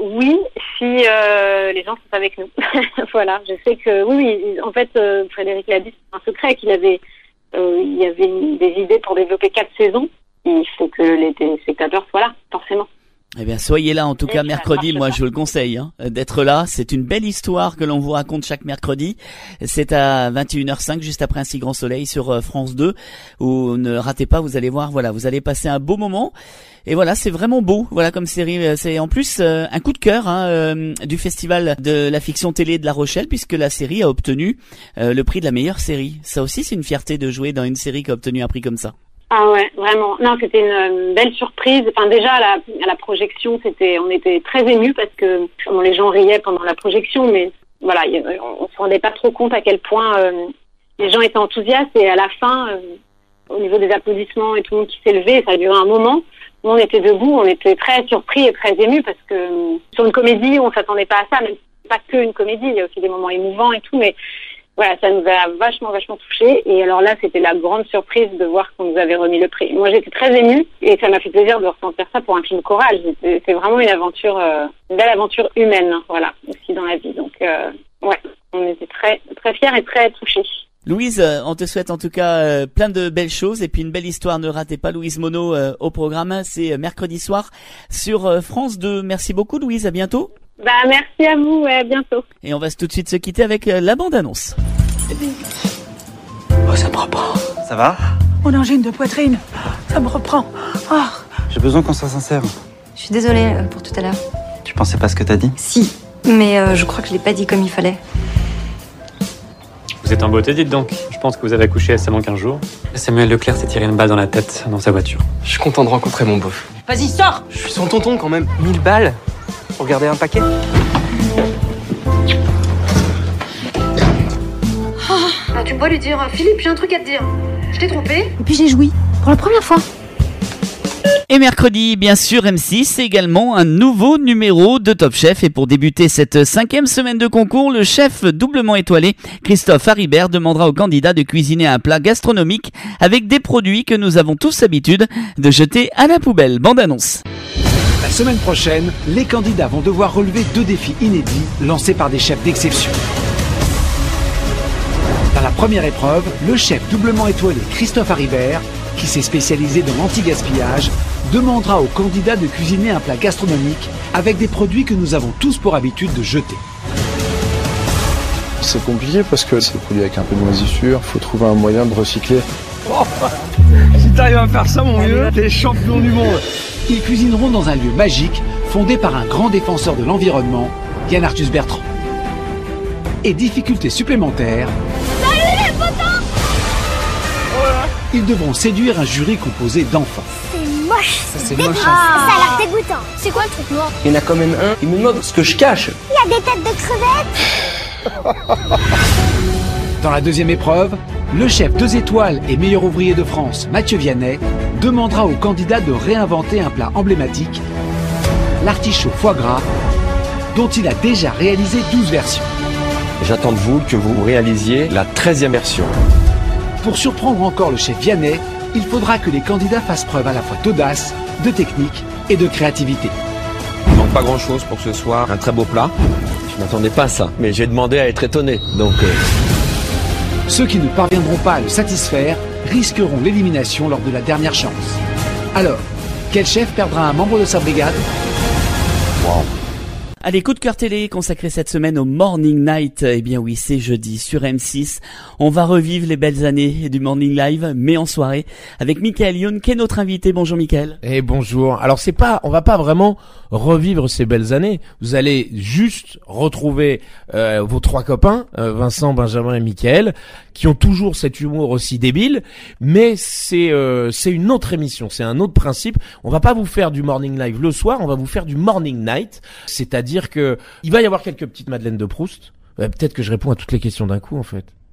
oui, si euh, les gens sont avec nous. Voilà, je sais que oui, oui. En fait, euh, Frédéric l'a dit, c'est un secret qu'il avait, euh, il y avait des idées pour développer quatre saisons. Il faut que les téléspectateurs soient là, forcément. Eh bien, soyez là en tout Et cas mercredi. Moi, je vous le conseille hein, d'être là. C'est une belle histoire que l'on vous raconte chaque mercredi. C'est à vingt et une heures cinq, juste après Un si grand soleil sur France deux. Où ne ratez pas, vous allez voir. Voilà, vous allez passer un beau moment. Et voilà, c'est vraiment beau. Voilà comme série. C'est en plus euh, un coup de cœur hein, euh, du Festival de la fiction télé de La Rochelle, puisque la série a obtenu euh, le prix de la meilleure série. Ça aussi, c'est une fierté de jouer dans une série qui a obtenu un prix comme ça. Ah ouais, vraiment. Non, c'était une, une belle surprise. Enfin, déjà à la, à la projection, c'était, on était très émus parce que bon, les gens riaient pendant la projection, mais voilà, y, on, on se rendait pas trop compte à quel point euh, les gens étaient enthousiastes. Et à la fin, euh, au niveau des applaudissements et tout le monde qui s'est levé, ça a duré un moment. Nous, on était debout, on était très surpris et très émus parce que euh, sur une comédie, on s'attendait pas à ça. Même pas que une comédie, il y a aussi des moments émouvants et tout, mais voilà, ça nous a vachement, vachement touchés. Et alors là, c'était la grande surprise de voir qu'on nous avait remis le prix. Moi, j'étais très émue et ça m'a fait plaisir de ressentir ça pour un film choral. C'est vraiment une aventure, euh, une belle aventure humaine, hein, voilà, aussi dans la vie. Donc, euh, ouais, on était très, très fiers et très touchés. Louise, on te souhaite en tout cas euh, plein de belles choses et puis une belle histoire. Ne ratez pas Louise Monod euh, au programme. C'est mercredi soir sur euh, France deux. Merci beaucoup, Louise. À bientôt. Bah, merci à vous, ouais, à bientôt. Et on va tout de suite se quitter avec euh, la bande-annonce. Oh, ça me reprend. Ça va? Mon angine de poitrine, ça me reprend. Oh. J'ai besoin qu'on soit sincère. Je suis désolée euh, pour tout à l'heure. Tu pensais pas ce que t'as dit? Si, mais euh, je crois que je l'ai pas dit comme il fallait. Vous êtes en beauté, dites donc. Je pense que vous avez accouché récemment quinze jours. Samuel Leclerc s'est tiré une balle dans la tête dans sa voiture. Je suis content de rencontrer mon beauf. Vas-y, sors! Je suis son tonton quand même. mille balles pour garder un paquet. Ah, tu pourrais lui dire, Philippe, j'ai un truc à te dire. Je t'ai trompé. Et puis j'ai joui, pour la première fois. Et mercredi, bien sûr, M six, c'est également un nouveau numéro de Top Chef. Et pour débuter cette cinquième semaine de concours, le chef doublement étoilé, Christophe Haribert, demandera aux candidats de cuisiner un plat gastronomique avec des produits que nous avons tous l'habitude de jeter à la poubelle. Bande annonce. La semaine prochaine, les candidats vont devoir relever deux défis inédits lancés par des chefs d'exception. Dans la première épreuve, le chef doublement étoilé Christophe Haribert, qui s'est spécialisé dans l'anti-gaspillage, demandera aux candidats de cuisiner un plat gastronomique avec des produits que nous avons tous pour habitude de jeter. C'est compliqué parce que c'est produit avec un peu de moisissure, il faut trouver un moyen de recycler. Oh, si t'arrives à faire ça, mon vieux, t'es champion du monde. Ils cuisineront dans un lieu magique fondé par un grand défenseur de l'environnement, Yann Arthus Bertrand. Et difficulté supplémentaire, Salut les potins! Ils devront séduire un jury composé d'enfants. C'est moche. Ça, c'est moche, hein. Ah. Ça a l'air dégoûtant. C'est quoi le truc noir? Il y en a quand même un, il me demande ce que je cache. Il y a des têtes de crevettes. Dans la deuxième épreuve, le chef deux étoiles et meilleur ouvrier de France, Mathieu Vianney, demandera aux candidats de réinventer un plat emblématique, l'artichaut foie gras, dont il a déjà réalisé douze versions. J'attends de vous que vous réalisiez la treizième version. Pour surprendre encore le chef Vianney, il faudra que les candidats fassent preuve à la fois d'audace, de technique et de créativité. Il manque pas grand chose pour que ce soit un très beau plat. Je m'attendais pas à ça, mais j'ai demandé à être étonné, donc... Euh... Ceux qui ne parviendront pas à le satisfaire risqueront l'élimination lors de la dernière chance. Alors, quel chef perdra un membre de sa brigade? Wow. Allez, coup de cœur télé consacré cette semaine au Morning Night. Eh bien oui, c'est jeudi sur M six. On va revivre les belles années du Morning Live, mais en soirée, avec Michael Youn, qui est notre invité. Bonjour Michael. Eh bonjour. Alors c'est pas, on va pas vraiment revivre ces belles années. Vous allez juste retrouver euh, vos trois copains, euh, Vincent, Benjamin et Michael, qui ont toujours cet humour aussi débile, mais c'est euh, c'est une autre émission, c'est un autre principe. On va pas vous faire du Morning Live le soir, on va vous faire du Morning Night, c'est-à-dire dire que il va y avoir quelques petites Madeleines de Proust. Euh, peut-être que je réponds à toutes les questions d'un coup en fait.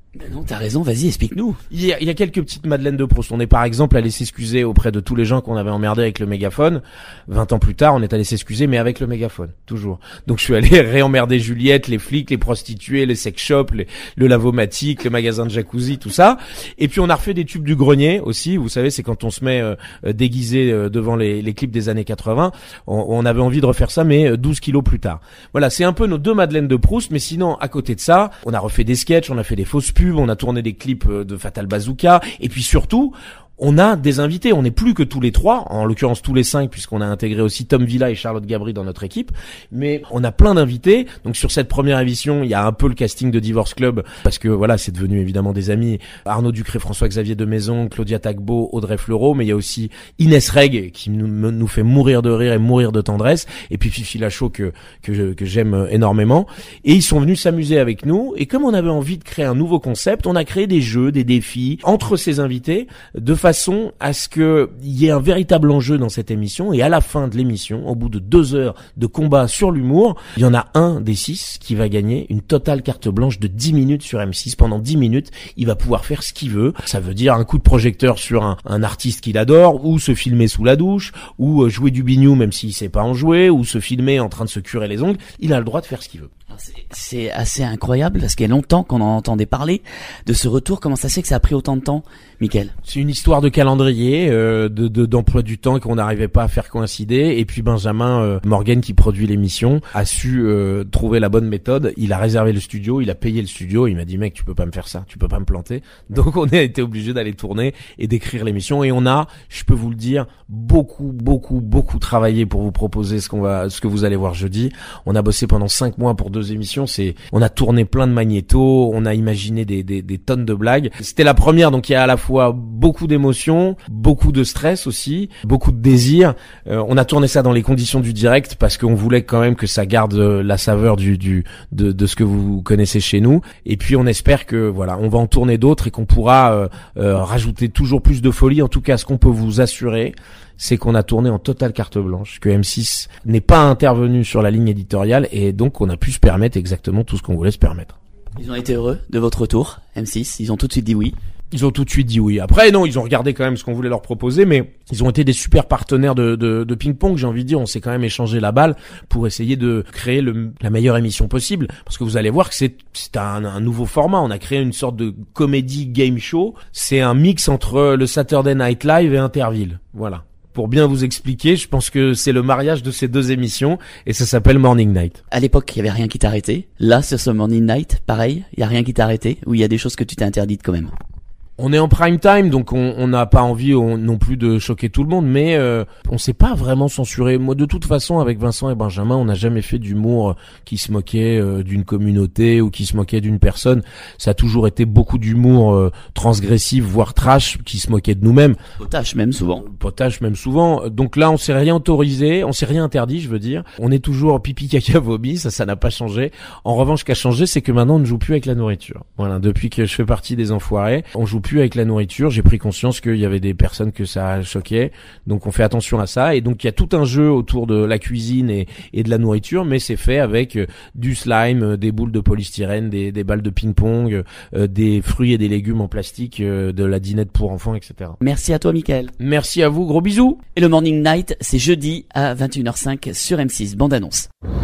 Ben non, t'as raison, vas-y, explique-nous. Il y, a, il y a quelques petites Madeleines de Proust. On est par exemple allé s'excuser auprès de tous les gens qu'on avait emmerdés avec le mégaphone. vingt ans plus tard, on est allé s'excuser, mais avec le mégaphone, toujours. Donc je suis allé réemmerder Juliette, les flics, les prostituées, les sex shops, les, le lavomatique, le magasin de jacuzzi, tout ça. Et puis on a refait des tubes du grenier aussi. Vous savez, c'est quand on se met euh, déguisé euh, devant les, les clips des années quatre-vingts. On, on avait envie de refaire ça, mais douze kilos plus tard. Voilà, c'est un peu nos deux Madeleines de Proust. Mais sinon, à côté de ça, on a refait des sketchs, on a fait des fausses pubs, on a tourné des clips de Fatal Bazooka, et puis surtout, on a des invités. On n'est plus que tous les trois, en l'occurrence tous les cinq, puisqu'on a intégré aussi Tom Villa et Charlotte Gabri dans notre équipe. Mais on a plein d'invités. Donc sur cette première émission, il y a un peu le casting de Divorce Club, parce que voilà, c'est devenu évidemment des amis. Arnaud Ducré, François-Xavier de Maison, Claudia Tagbo, Audrey Fleurot. Mais il y a aussi Inès Reg, qui nous, nous fait mourir de rire et mourir de tendresse. Et puis Fifi Lachaud, que, que, que j'aime énormément. Et ils sont venus s'amuser avec nous. Et comme on avait envie de créer un nouveau concept, on a créé des jeux, des défis entre ces invités, de façon façon à ce que il y ait un véritable enjeu dans cette émission, et à la fin de l'émission, au bout de deux heures de combat sur l'humour, il y en a un des six qui va gagner une totale carte blanche de dix minutes sur M six. Pendant dix minutes, il va pouvoir faire ce qu'il veut. Ça veut dire un coup de projecteur sur un, un artiste qu'il adore, ou se filmer sous la douche, ou jouer du bignou même s'il sait pas en jouer, ou se filmer en train de se curer les ongles. Il a le droit de faire ce qu'il veut. C'est assez incroyable parce qu'il y a longtemps qu'on en entendait parler de ce retour. Comment ça se fait que ça a pris autant de temps, Mickaël? C'est une histoire de calendrier, euh, de, de d'emploi du temps qu'on n'arrivait pas à faire coïncider. Et puis Benjamin euh, Morgan, qui produit l'émission, a su euh, trouver la bonne méthode. Il a réservé le studio, il a payé le studio. Il m'a dit, mec, tu peux pas me faire ça, tu peux pas me planter. Donc on a été obligé d'aller tourner et d'écrire l'émission. Et on a, je peux vous le dire, beaucoup, beaucoup, beaucoup travaillé pour vous proposer ce qu'on va, ce que vous allez voir jeudi. On a bossé pendant cinq mois pour deux émissions. C'est, on a tourné plein de magnétos, on a imaginé des, des, des tonnes de blagues. C'était la première, donc il y a à la fois beaucoup d'émotions, beaucoup de stress aussi, beaucoup de désir. Euh, on a tourné ça dans les conditions du direct parce qu'on voulait quand même que ça garde la saveur du, du, de, de ce que vous connaissez chez nous. Et puis on espère que voilà, on va en tourner d'autres et qu'on pourra euh, euh, rajouter toujours plus de folie. En tout cas, ce qu'on peut vous assurer, c'est qu'on a tourné en totale carte blanche, que M six n'est pas intervenu sur la ligne éditoriale, et donc on a pu se permettre exactement tout ce qu'on voulait se permettre. Ils ont été heureux de votre retour, M six, ils ont tout de suite dit oui. Ils ont tout de suite dit oui. Après, non, ils ont regardé quand même ce qu'on voulait leur proposer, mais ils ont été des super partenaires de, de, de ping-pong, j'ai envie de dire. On s'est quand même échangé la balle pour essayer de créer le, la meilleure émission possible. Parce que vous allez voir que c'est, c'est un, un nouveau format. On a créé une sorte de comédie game show. C'est un mix entre le Saturday Night Live et Interville. Voilà. Pour bien vous expliquer, je pense que c'est le mariage de ces deux émissions, et ça s'appelle Morning Night. À l'époque, il y avait rien qui t'arrêtait. Là, sur ce Morning Night, pareil, il y a rien qui t'arrêtait, ou il y a des choses que tu t'es interdites quand même? On est en prime time, donc on n'a pas envie on, non plus de choquer tout le monde, mais euh, on s'est pas vraiment censuré. Moi, de toute façon, avec Vincent et Benjamin, on n'a jamais fait d'humour qui se moquait euh, d'une communauté ou qui se moquait d'une personne. Ça a toujours été beaucoup d'humour euh, transgressif, voire trash, qui se moquait de nous-mêmes. Potache même souvent. Potache même souvent. Donc là, on s'est rien autorisé, on s'est rien interdit, je veux dire. On est toujours pipi, caca, vomi, ça, ça n'a pas changé. En revanche, ce qui a changé, c'est que maintenant, on ne joue plus avec la nourriture. Voilà, depuis que je fais partie des enfoirés, on joue plus avec la nourriture. J'ai pris conscience qu'il y avait des personnes que ça choquait, donc on fait attention à ça. Et donc il y a tout un jeu autour de la cuisine et, et de la nourriture, mais c'est fait avec euh, du slime, euh, des boules de polystyrène, des, des balles de ping-pong, euh, des fruits et des légumes en plastique, euh, de la dinette pour enfants, et cetera. Merci à toi, Mickaël. Merci à vous, gros bisous. Et le Morning Night, c'est jeudi à vingt et une heures cinq sur M six. Bande annonce.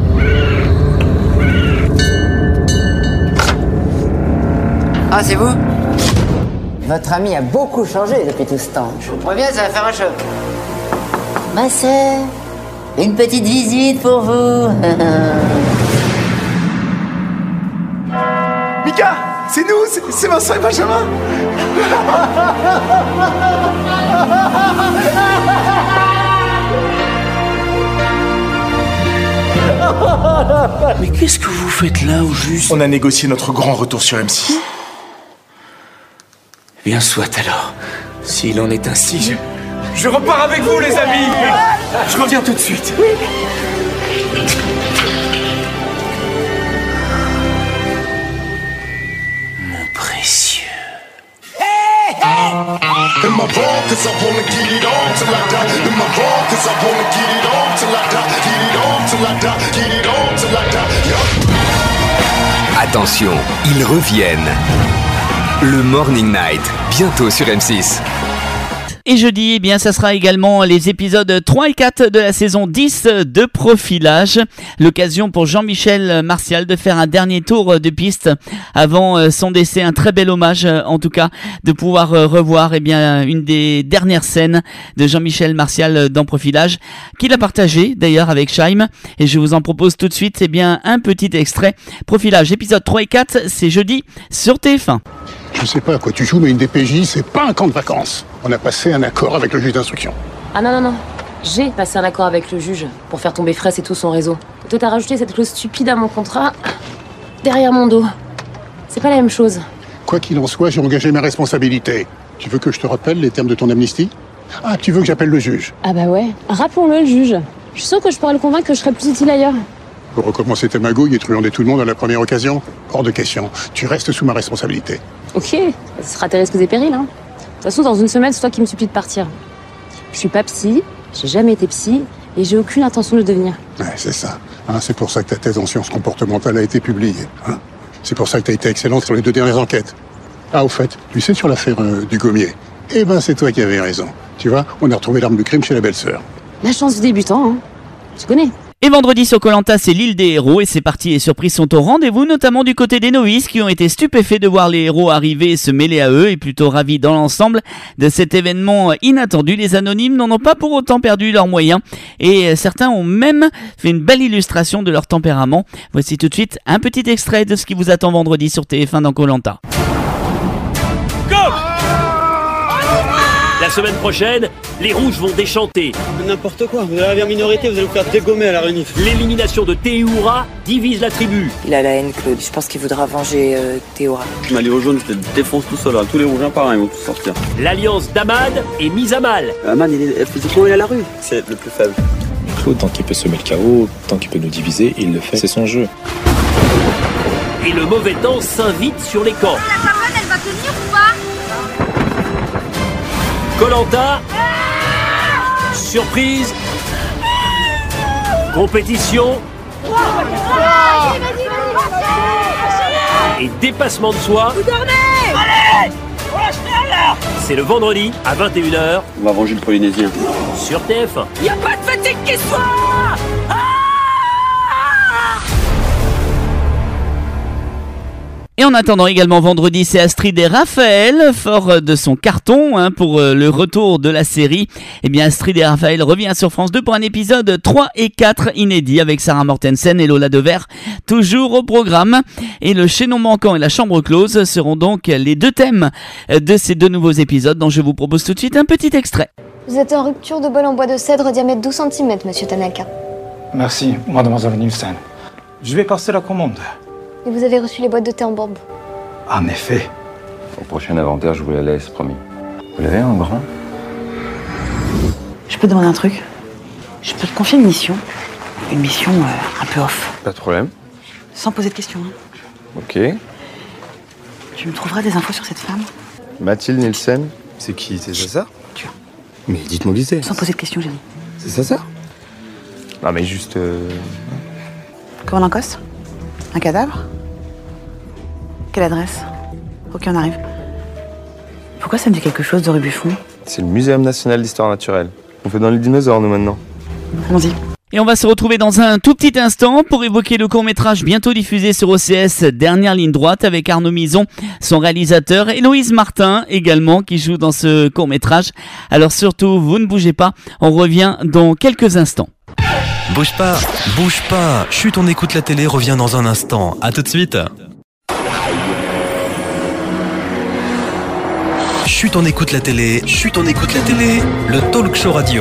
Ah, c'est vous? Votre ami a beaucoup changé depuis tout ce temps. Je vous préviens, ça va faire un choc. Ma sœur, une petite visite pour vous. Mika, c'est nous, c'est, c'est Vincent et Benjamin. Mais qu'est-ce que vous faites là, au juste? On a négocié notre grand retour sur M six. Bien soit alors. S'il en est ainsi, je... Je repars avec vous, les amis. Je reviens tout de suite. Oui. Mon précieux. Attention, ils reviennent. Le Morning Night, bientôt sur M six. Et jeudi, eh bien, ça sera également les épisodes trois et quatre de la saison dix de Profilage. L'occasion pour Jean-Michel Martial de faire un dernier tour de piste avant son décès. Un très bel hommage, en tout cas, de pouvoir revoir, eh bien, une des dernières scènes de Jean-Michel Martial dans Profilage, qu'il a partagé, d'ailleurs, avec Scheim. Et je vous en propose tout de suite, eh bien, un petit extrait. Profilage, épisode trois et quatre, c'est jeudi sur T F un. Je sais pas à quoi tu joues, mais une D P J, c'est pas un camp de vacances. On a passé un accord avec le juge d'instruction. Ah non, non, non. J'ai passé un accord avec le juge pour faire tomber Fraisse et tout son réseau. Toi, t'as rajouté cette clause stupide à mon contrat derrière mon dos. C'est pas la même chose. Quoi qu'il en soit, j'ai engagé mes responsabilités. Tu veux que je te rappelle les termes de ton amnistie? Ah, tu veux que j'appelle le juge? Ah bah ouais. Rappelons-le, le juge. Je suis sûre que je pourrais le convaincre que je serais plus utile ailleurs. Pour recommencer tes magouilles et truander tout le monde à la première occasion? Hors de question. Tu restes sous ma responsabilité. Ok, ce sera tes risques et périls, hein. De toute façon, dans une semaine, c'est toi qui me supplie de partir. Je suis pas psy, j'ai jamais été psy, et j'ai aucune intention de le devenir. Ouais, c'est ça. Hein, c'est pour ça que ta thèse en sciences comportementales a été publiée. Hein. C'est pour ça que t'as été excellente sur les deux dernières enquêtes. Ah, au fait, tu sais, sur l'affaire euh, du gommier, eh ben, c'est toi qui avais raison. Tu vois, on a retrouvé l'arme du crime chez la belle-sœur. La chance du débutant, hein. Tu connais. Et vendredi sur Koh-Lanta, c'est l'île des héros et c'est parti. Les surprises sont au rendez-vous, notamment du côté des novices qui ont été stupéfaits de voir les héros arriver et se mêler à eux et plutôt ravis dans l'ensemble de cet événement inattendu. Les anonymes n'en ont pas pour autant perdu leurs moyens et certains ont même fait une belle illustration de leur tempérament. Voici tout de suite un petit extrait de ce qui vous attend vendredi sur T F un dans Koh-Lanta. Go! La semaine prochaine, les rouges vont déchanter. N'importe quoi, vous allez en minorité, vous allez vous faire dégommer à la réunion. L'élimination de Théoura divise la tribu. Il a la haine, Claude. Je pense qu'il voudra venger euh, Théoura. Je m'allais aux jaunes, je te défonce tout seul. Hein. Tous les rouges, un par un, ils vont tous sortir. L'alliance d'Amad est mise à mal. Amad, il est physiquement, il est à la rue. C'est le plus faible. Claude, tant qu'il peut semer le chaos, tant qu'il peut nous diviser, il le fait. C'est son jeu. Et le mauvais temps s'invite sur les camps. La parole, elle va tenir ou pas? Koh-Lanta, surprise, compétition et dépassement de soi. Vous dormez? Allez, on lâche rien là. C'est le vendredi à vingt et une heures. On va venger le Polynésien. Sur T F un. Y a pas de fatigue qui soit. Et en attendant également vendredi, c'est Astrid et Raphaël, fort de son carton hein, pour euh, le retour de la série. Eh bien Astrid et Raphaël revient sur France deux pour un épisode trois et quatre inédit avec Sarah Mortensen et Lola Devers, toujours au programme. Et le chaînon manquant et la chambre close seront donc les deux thèmes de ces deux nouveaux épisodes dont je vous propose tout de suite un petit extrait. Vous êtes en rupture de bol en bois de cèdre diamètre douze centimètres, monsieur Tanaka. Merci, mademoiselle Nielsen. Je vais passer la commande. Et vous avez reçu les boîtes de thé en bombe. En effet. Au prochain inventaire, je vous la laisse, promis. Vous l'avez en grand? Je peux te demander un truc? Je peux te confier une mission. Une mission euh, un peu off. Pas de problème. Sans poser de questions. Hein. Ok. Tu me trouveras des infos sur cette femme? Mathilde Nielsen? C'est qui? C'est sa sœur? Mais dites-moi qui c'est. Sans poser de questions, j'ai dit. C'est sa sœur? Non mais juste... Euh... Comment on en coste? Un cadavre? Quelle adresse? Ok, on arrive. Pourquoi ça me dit quelque chose de rue Buffon? C'est le Muséum National d'Histoire Naturelle. On fait dans les dinosaures, nous, maintenant. Allons-y. Et on va se retrouver dans un tout petit instant pour évoquer le court-métrage bientôt diffusé sur O C S, Dernière ligne droite, avec Arnaud Mison, son réalisateur, et Héloïse Martin également, qui joue dans ce court-métrage. Alors surtout, vous ne bougez pas, on revient dans quelques instants. Bouge pas, bouge pas. Chut, on écoute la télé, revient dans un instant. À tout de suite. Chut, on écoute la télé. Chut, on écoute la télé. Le talk show radio.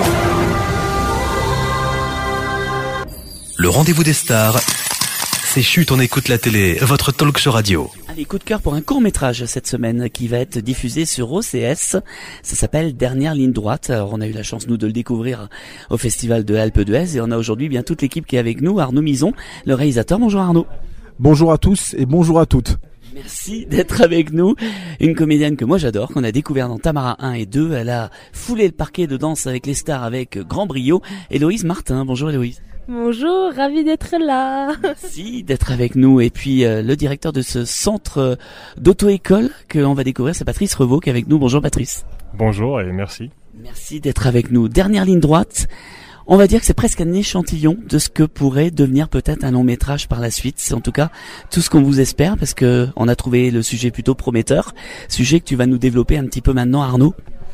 Le rendez-vous des stars. C'est Chut, on écoute la télé. Votre talk show radio. Allez, coup de cœur pour un court-métrage cette semaine qui va être diffusé sur O C S. Ça s'appelle Dernière ligne droite. Alors, on a eu la chance, nous, de le découvrir au Festival de Alpe d'Huez et on a aujourd'hui bien toute l'équipe qui est avec nous. Arnaud Mison, le réalisateur. Bonjour Arnaud. Bonjour à tous et bonjour à toutes. Merci d'être avec nous. Une comédienne que moi j'adore, qu'on a découvert dans Tamara un et deux. Elle a foulé le parquet de danse avec les stars avec grand brio. Héloïse Martin. Bonjour Héloïse. Bonjour, ravi d'être là. Merci d'être avec nous. Et puis euh, le directeur de ce centre euh, d'auto-école qu'on va découvrir, c'est Patrice Revaux qui est avec nous. Bonjour Patrice. Bonjour et merci. Merci d'être avec nous. Dernière ligne droite. On va dire que c'est presque un échantillon de ce que pourrait devenir peut-être un long métrage par la suite. C'est en tout cas tout ce qu'on vous espère parce que on a trouvé le sujet plutôt prometteur. Sujet que tu vas nous développer un petit peu maintenant, Arnaud.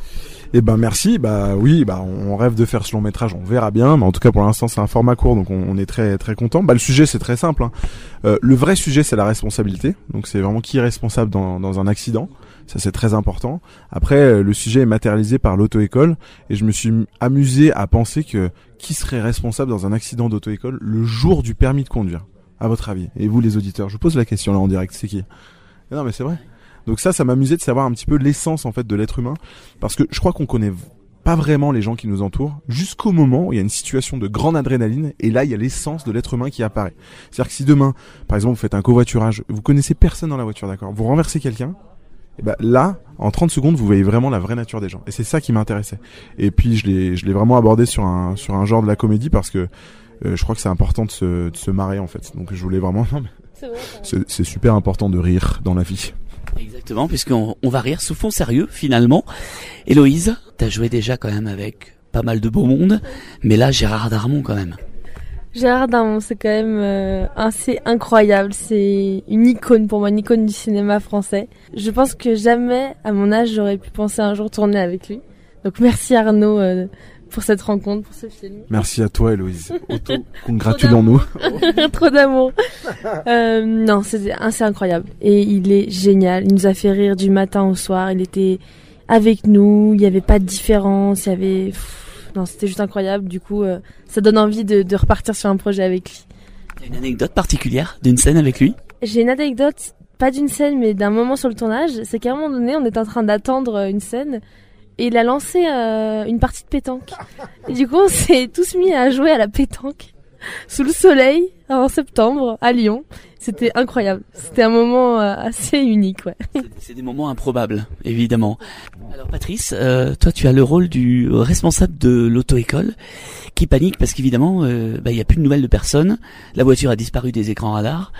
Eh ben merci, bah oui, bah on rêve de faire ce long métrage, on verra bien, mais en tout cas pour l'instant c'est un format court, donc on, on est très très content. Bah le sujet c'est très simple, hein. Euh, le vrai sujet c'est la responsabilité, donc c'est vraiment qui est responsable dans, dans un accident, ça c'est très important. Après le sujet est matérialisé par l'auto-école et je me suis amusé à penser que qui serait responsable dans un accident d'auto-école le jour du permis de conduire, à votre avis? Et vous les auditeurs, je vous pose la question là en direct, c'est qui? Et non mais c'est vrai. Donc ça, ça m'amusait de savoir un petit peu l'essence en fait de l'être humain, parce que je crois qu'on connaît pas vraiment les gens qui nous entourent jusqu'au moment où il y a une situation de grande adrénaline et là il y a l'essence de l'être humain qui apparaît. C'est-à-dire que si demain, par exemple, vous faites un covoiturage, vous connaissez personne dans la voiture, d'accord, vous renversez quelqu'un, et ben là, en trente secondes, vous voyez vraiment la vraie nature des gens. Et c'est ça qui m'intéressait. Et puis je l'ai, je l'ai vraiment abordé sur un sur un genre de la comédie parce que euh, je crois que c'est important de se de se marrer en fait. Donc je voulais vraiment. Non, mais c'est, vrai, c'est, c'est super important de rire dans la vie. Exactement, puisqu'on on va rire sous fond sérieux finalement. Héloïse, t'as joué déjà quand même avec pas mal de beau monde, mais là Gérard Darmon quand même. Gérard Darmon, c'est quand même euh, assez incroyable, c'est une icône pour moi, une icône du cinéma français. Je pense que jamais à mon âge j'aurais pu penser un jour tourner avec lui. Donc merci Arnaud euh, pour cette rencontre, pour ce film. Merci à toi Héloïse. Auto-congratulons-nous. Trop d'amour. euh, non, c'est, c'est incroyable. Et il est génial. Il nous a fait rire du matin au soir. Il était avec nous. Il n'y avait pas de différence. Il y avait... Pff, non, c'était juste incroyable. Du coup, euh, ça donne envie de, de repartir sur un projet avec lui. T'as une anecdote particulière d'une scène avec lui? J'ai une anecdote, pas d'une scène, mais d'un moment sur le tournage. C'est qu'à un moment donné, on était en train d'attendre une scène. Et il a lancé euh, une partie de pétanque. Et du coup, on s'est tous mis à jouer à la pétanque sous le soleil en septembre à Lyon. C'était incroyable. C'était un moment euh, assez unique, ouais. C'est, c'est des moments improbables, évidemment. Alors Patrice, euh, toi tu as le rôle du responsable de l'auto-école qui panique parce qu'évidemment, euh, bah, il n'y a plus de nouvelles de personne. La voiture a disparu des écrans radars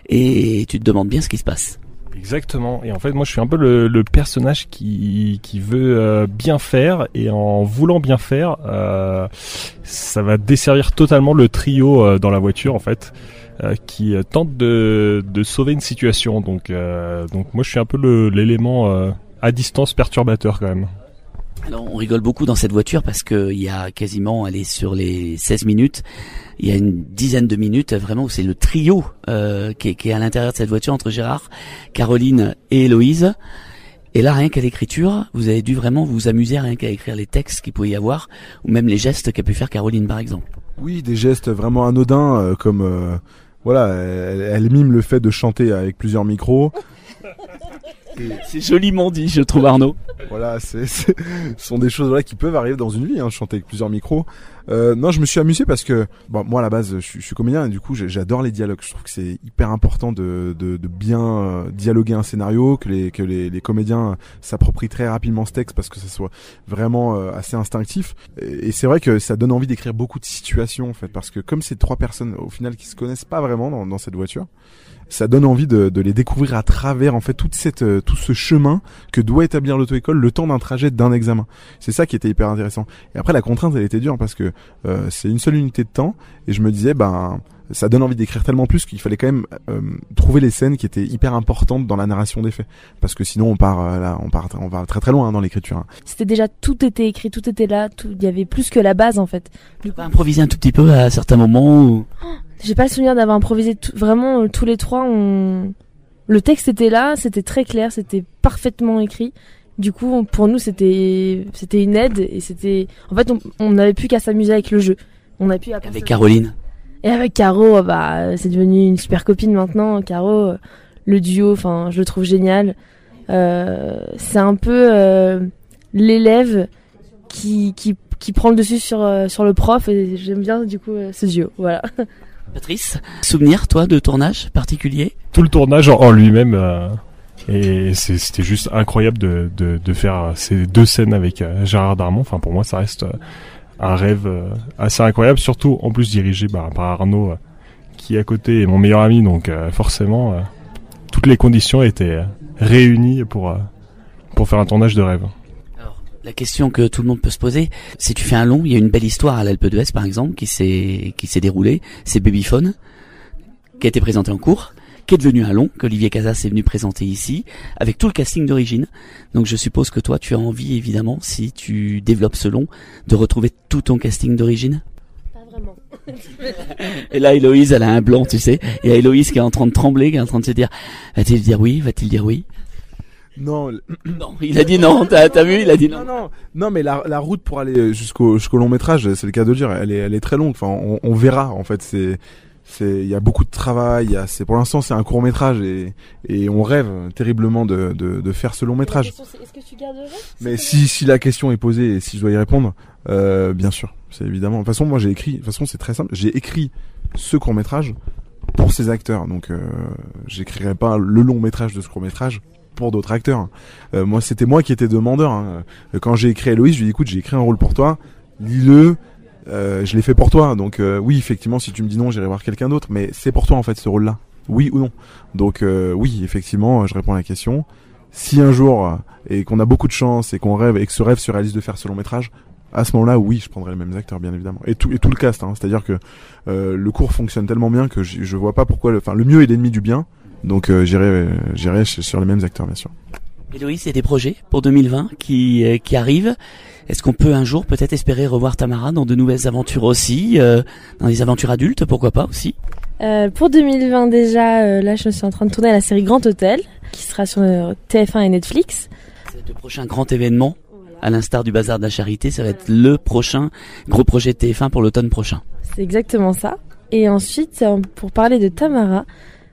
et tu te demandes bien ce qui se passe. Exactement. Et en fait, moi, je suis un peu le, le personnage qui qui veut euh, bien faire, et en voulant bien faire, euh, ça va desservir totalement le trio euh, dans la voiture, en fait, euh, qui euh, tente de de sauver une situation. Donc euh, donc moi, je suis un peu le, l'élément euh, à distance perturbateur quand même. Alors on rigole beaucoup dans cette voiture parce que il y a quasiment, allez, sur les seize minutes, il y a une dizaine de minutes vraiment où c'est le trio euh, qui, est, qui est à l'intérieur de cette voiture entre Gérard, Caroline et Héloïse. Et là, rien qu'à l'écriture, vous avez dû vraiment vous amuser rien qu'à écrire les textes qu'il pouvait y avoir, ou même les gestes qu'a pu faire Caroline par exemple. Oui, des gestes vraiment anodins euh, comme euh, voilà, elle, elle mime le fait de chanter avec plusieurs micros. C'est joliment dit, je trouve, Arnaud. Voilà, c'est, c'est, ce sont des choses voilà qui peuvent arriver dans une vie, hein, chanter avec plusieurs micros. Euh, non, je me suis amusé parce que, bon, moi à la base, je suis, je suis comédien et du coup, j'adore les dialogues. Je trouve que c'est hyper important de, de, de bien euh, dialoguer un scénario, que les, que les, les comédiens s'approprient très rapidement ce texte parce que ça soit vraiment euh, assez instinctif. Et, et c'est vrai que ça donne envie d'écrire beaucoup de situations en fait, parce que comme c'est trois personnes au final qui se connaissent pas vraiment dans, dans cette voiture, ça donne envie de, de les découvrir à travers en fait toute cette euh, tout ce chemin que doit établir l'auto-école le temps d'un trajet, d'un examen. C'est ça qui était hyper intéressant. Et après la contrainte elle était dure parce que euh, c'est une seule unité de temps et je me disais ben ça donne envie d'écrire tellement plus qu'il fallait quand même euh, trouver les scènes qui étaient hyper importantes dans la narration des faits parce que sinon on part euh, là on part on va très très loin hein, dans l'écriture. Hein. C'était déjà tout était écrit, tout était là, tout il y avait plus que la base en fait. Tu peux pas improviser un tout petit peu à certains moments ou... J'ai pas le souvenir d'avoir improvisé tout, vraiment tous les trois. On... Le texte était là, c'était très clair, c'était parfaitement écrit. Du coup, pour nous, c'était c'était une aide et c'était. En fait, on n'avait plus qu'à s'amuser avec le jeu. On a pu. Avec Caroline. Et avec Caro, bah c'est devenu une super copine maintenant. Caro, le duo, enfin, je le trouve génial. Euh, c'est un peu euh, l'élève qui qui qui prend le dessus sur sur le prof et j'aime bien du coup ce duo. Voilà. Patrice, souvenir, toi, de tournage particulier? Tout le tournage en, en lui-même, euh, et c'est, c'était juste incroyable de, de, de faire ces deux scènes avec euh, Gérard Darmon. Enfin, pour moi, ça reste euh, un rêve euh, assez incroyable, surtout en plus dirigé bah, par Arnaud, euh, qui est à côté est mon meilleur ami, donc euh, forcément, euh, toutes les conditions étaient euh, réunies pour, euh, pour faire un tournage de rêve. La question que tout le monde peut se poser, si tu fais un long, il y a une belle histoire à l'Alpe d'Huez par exemple qui s'est qui s'est déroulée, c'est Babyphone, qui a été présenté en cours, qui est devenu un long, qu'Olivier Casas est venu présenter ici, avec tout le casting d'origine. Donc je suppose que toi tu as envie évidemment, si tu développes ce long, de retrouver tout ton casting d'origine. Pas vraiment. Et là Héloïse elle a un blanc tu sais, il y a Héloïse qui est en train de trembler, qui est en train de se dire, va-t-il dire oui, va-t-il dire oui? Non, non, il a dit non, t'as, t'as vu, il a dit non. Non, non, non, mais la, la route pour aller jusqu'au, jusqu'au long métrage, c'est le cas de le dire, elle est, elle est très longue. Enfin, on, on verra, en fait, c'est, c'est, il y a beaucoup de travail, il y a, c'est, pour l'instant, c'est un court métrage et, et on rêve terriblement de, de, de faire ce long métrage. La question, c'est, est-ce que tu garderais? Mais si, si la question est posée et si je dois y répondre, euh, bien sûr, c'est évidemment. De toute façon, moi, j'ai écrit, de toute façon, c'est très simple, j'ai écrit ce court métrage pour ces acteurs, donc, euh, j'écrirai pas le long métrage de ce court métrage pour d'autres acteurs. Euh, moi, c'était moi qui étais demandeur. Hein. Quand j'ai écrit Héloïse, je lui ai dit, écoute, j'ai écrit un rôle pour toi, lis-le, euh, je l'ai fait pour toi. Donc euh, oui, effectivement, si tu me dis non, j'irai voir quelqu'un d'autre, mais c'est pour toi en fait ce rôle-là. Oui ou non. Donc euh, oui, effectivement, je réponds à la question. Si un jour, euh, et qu'on a beaucoup de chance, et qu'on rêve, et que ce rêve se réalise de faire ce long métrage, à ce moment-là, oui, je prendrai les mêmes acteurs, bien évidemment. Et tout, et tout le cast, hein. C'est-à-dire que euh, le cours fonctionne tellement bien que je, je vois pas pourquoi... Enfin, le, le mieux est l'ennemi du bien. Donc euh, j'irai euh, j'irai sur les mêmes acteurs bien sûr. Héloïse, il y a des projets pour deux mille vingt qui euh, qui arrivent. Est-ce qu'on peut un jour peut-être espérer revoir Tamara dans de nouvelles aventures aussi, euh, dans des aventures adultes, pourquoi pas aussi? Euh, pour deux mille vingt déjà, euh, là je suis en train de tourner la série Grand Hôtel, qui sera sur euh, T F un et Netflix. C'est le prochain grand événement, à l'instar du Bazar de la Charité, ça va être le prochain gros projet de T F un pour l'automne prochain. C'est exactement ça. Et ensuite, euh, pour parler de Tamara,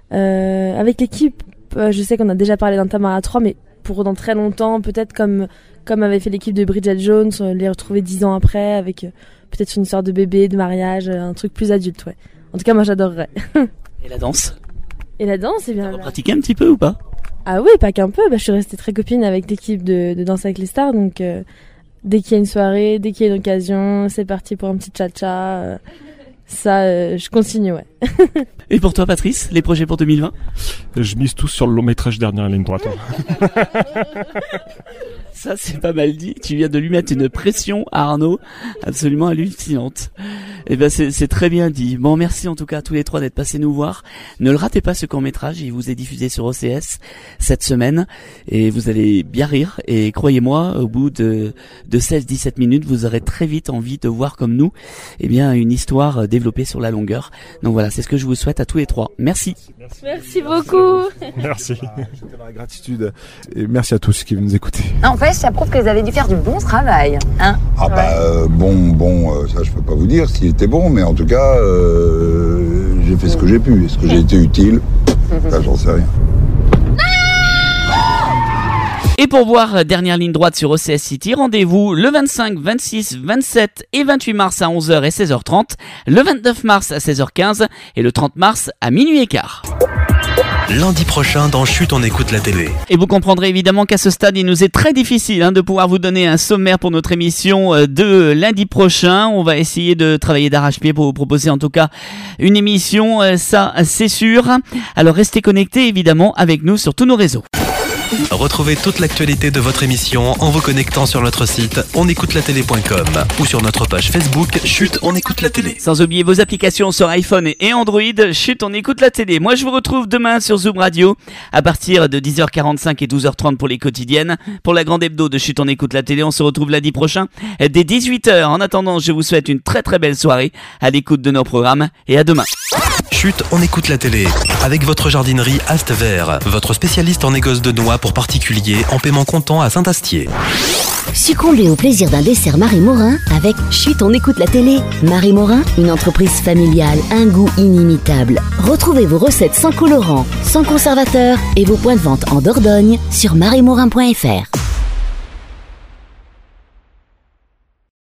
Euh, avec l'équipe, euh, je sais qu'on a déjà parlé d'un Tamara trois, mais pour dans très longtemps, peut-être comme comme avait fait l'équipe de Bridget Jones, euh, les retrouver dix ans après, avec euh, peut-être une histoire de bébé, de mariage, euh, un truc plus adulte, ouais. En tout cas, moi, j'adorerais. Et la danse? Et la danse, eh bien. Tu vas pratiquer un petit peu ou pas? Ah oui, pas qu'un peu. Bah, je suis restée très copine avec l'équipe de, de Danse avec les stars, donc euh, dès qu'il y a une soirée, dès qu'il y a une occasion, c'est parti pour un petit cha-cha. Euh, Ça, euh, je continue, ouais. Et pour toi, Patrice, les projets pour deux mille vingt? Je mise tous sur le long métrage dernière ligne droite. Ça, c'est pas mal dit. Tu viens de lui mettre une pression à Arnaud absolument hallucinante. Et ben, c'est, c'est très bien dit. Bon, merci en tout cas à tous les trois d'être passés nous voir. Ne le ratez pas ce court-métrage. Il vous est diffusé sur O C S cette semaine. Et vous allez bien rire. Et croyez-moi, au bout de, de seize dix-sept minutes, vous aurez très vite envie de voir comme nous, eh bien, une histoire développée sur la longueur. Donc voilà, c'est ce que je vous souhaite à tous les trois. Merci. Merci, merci beaucoup. Merci. J'étais dans la gratitude. Et merci à tous qui nous écoutez. En fait, ça prouve que vous avez dû faire du bon travail, hein. Ah ouais. bah euh, bon, bon, euh, ça je peux pas vous dire s'il était bon, mais en tout cas, euh, j'ai fait ce que j'ai pu. Est-ce que j'ai été utile? Ça, j'en sais rien. Et pour voir Dernière ligne droite sur O C S City, rendez-vous le vingt-cinq, vingt-six, vingt-sept et vingt-huit mars à onze heures et seize heures trente, le vingt-neuf mars à seize heures quinze et le trente mars à minuit et quart. Lundi prochain dans Chut, on écoute la télé. Et vous comprendrez évidemment qu'à ce stade, il nous est très difficile hein, de pouvoir vous donner un sommaire pour notre émission de lundi prochain. On va essayer de travailler d'arrache-pied pour vous proposer en tout cas une émission, ça c'est sûr. Alors restez connectés évidemment avec nous sur tous nos réseaux. Retrouvez toute l'actualité de votre émission en vous connectant sur notre site onécoutelatélé point com ou sur notre page Facebook Chut, on écoute la télé. Sans oublier vos applications sur iPhone et Android, Chut, on écoute la télé. Moi je vous retrouve demain sur Zoom Radio à partir de dix heures quarante-cinq et douze heures trente pour les quotidiennes. Pour la grande hebdo de Chut, on écoute la télé, on se retrouve lundi prochain dès dix-huit heures. En attendant, je vous souhaite une très très belle soirée à l'écoute de nos programmes et à demain. Chut, on écoute la télé avec votre jardinerie Ast Vert, votre spécialiste en négoce de noix pour particuliers en paiement comptant à Saint-Astier. Succombez au plaisir d'un dessert Marie Morin avec Chut, on écoute la télé. Marie Morin, une entreprise familiale, un goût inimitable. Retrouvez vos recettes sans colorant, sans conservateur et vos points de vente en Dordogne sur marie morin point f r.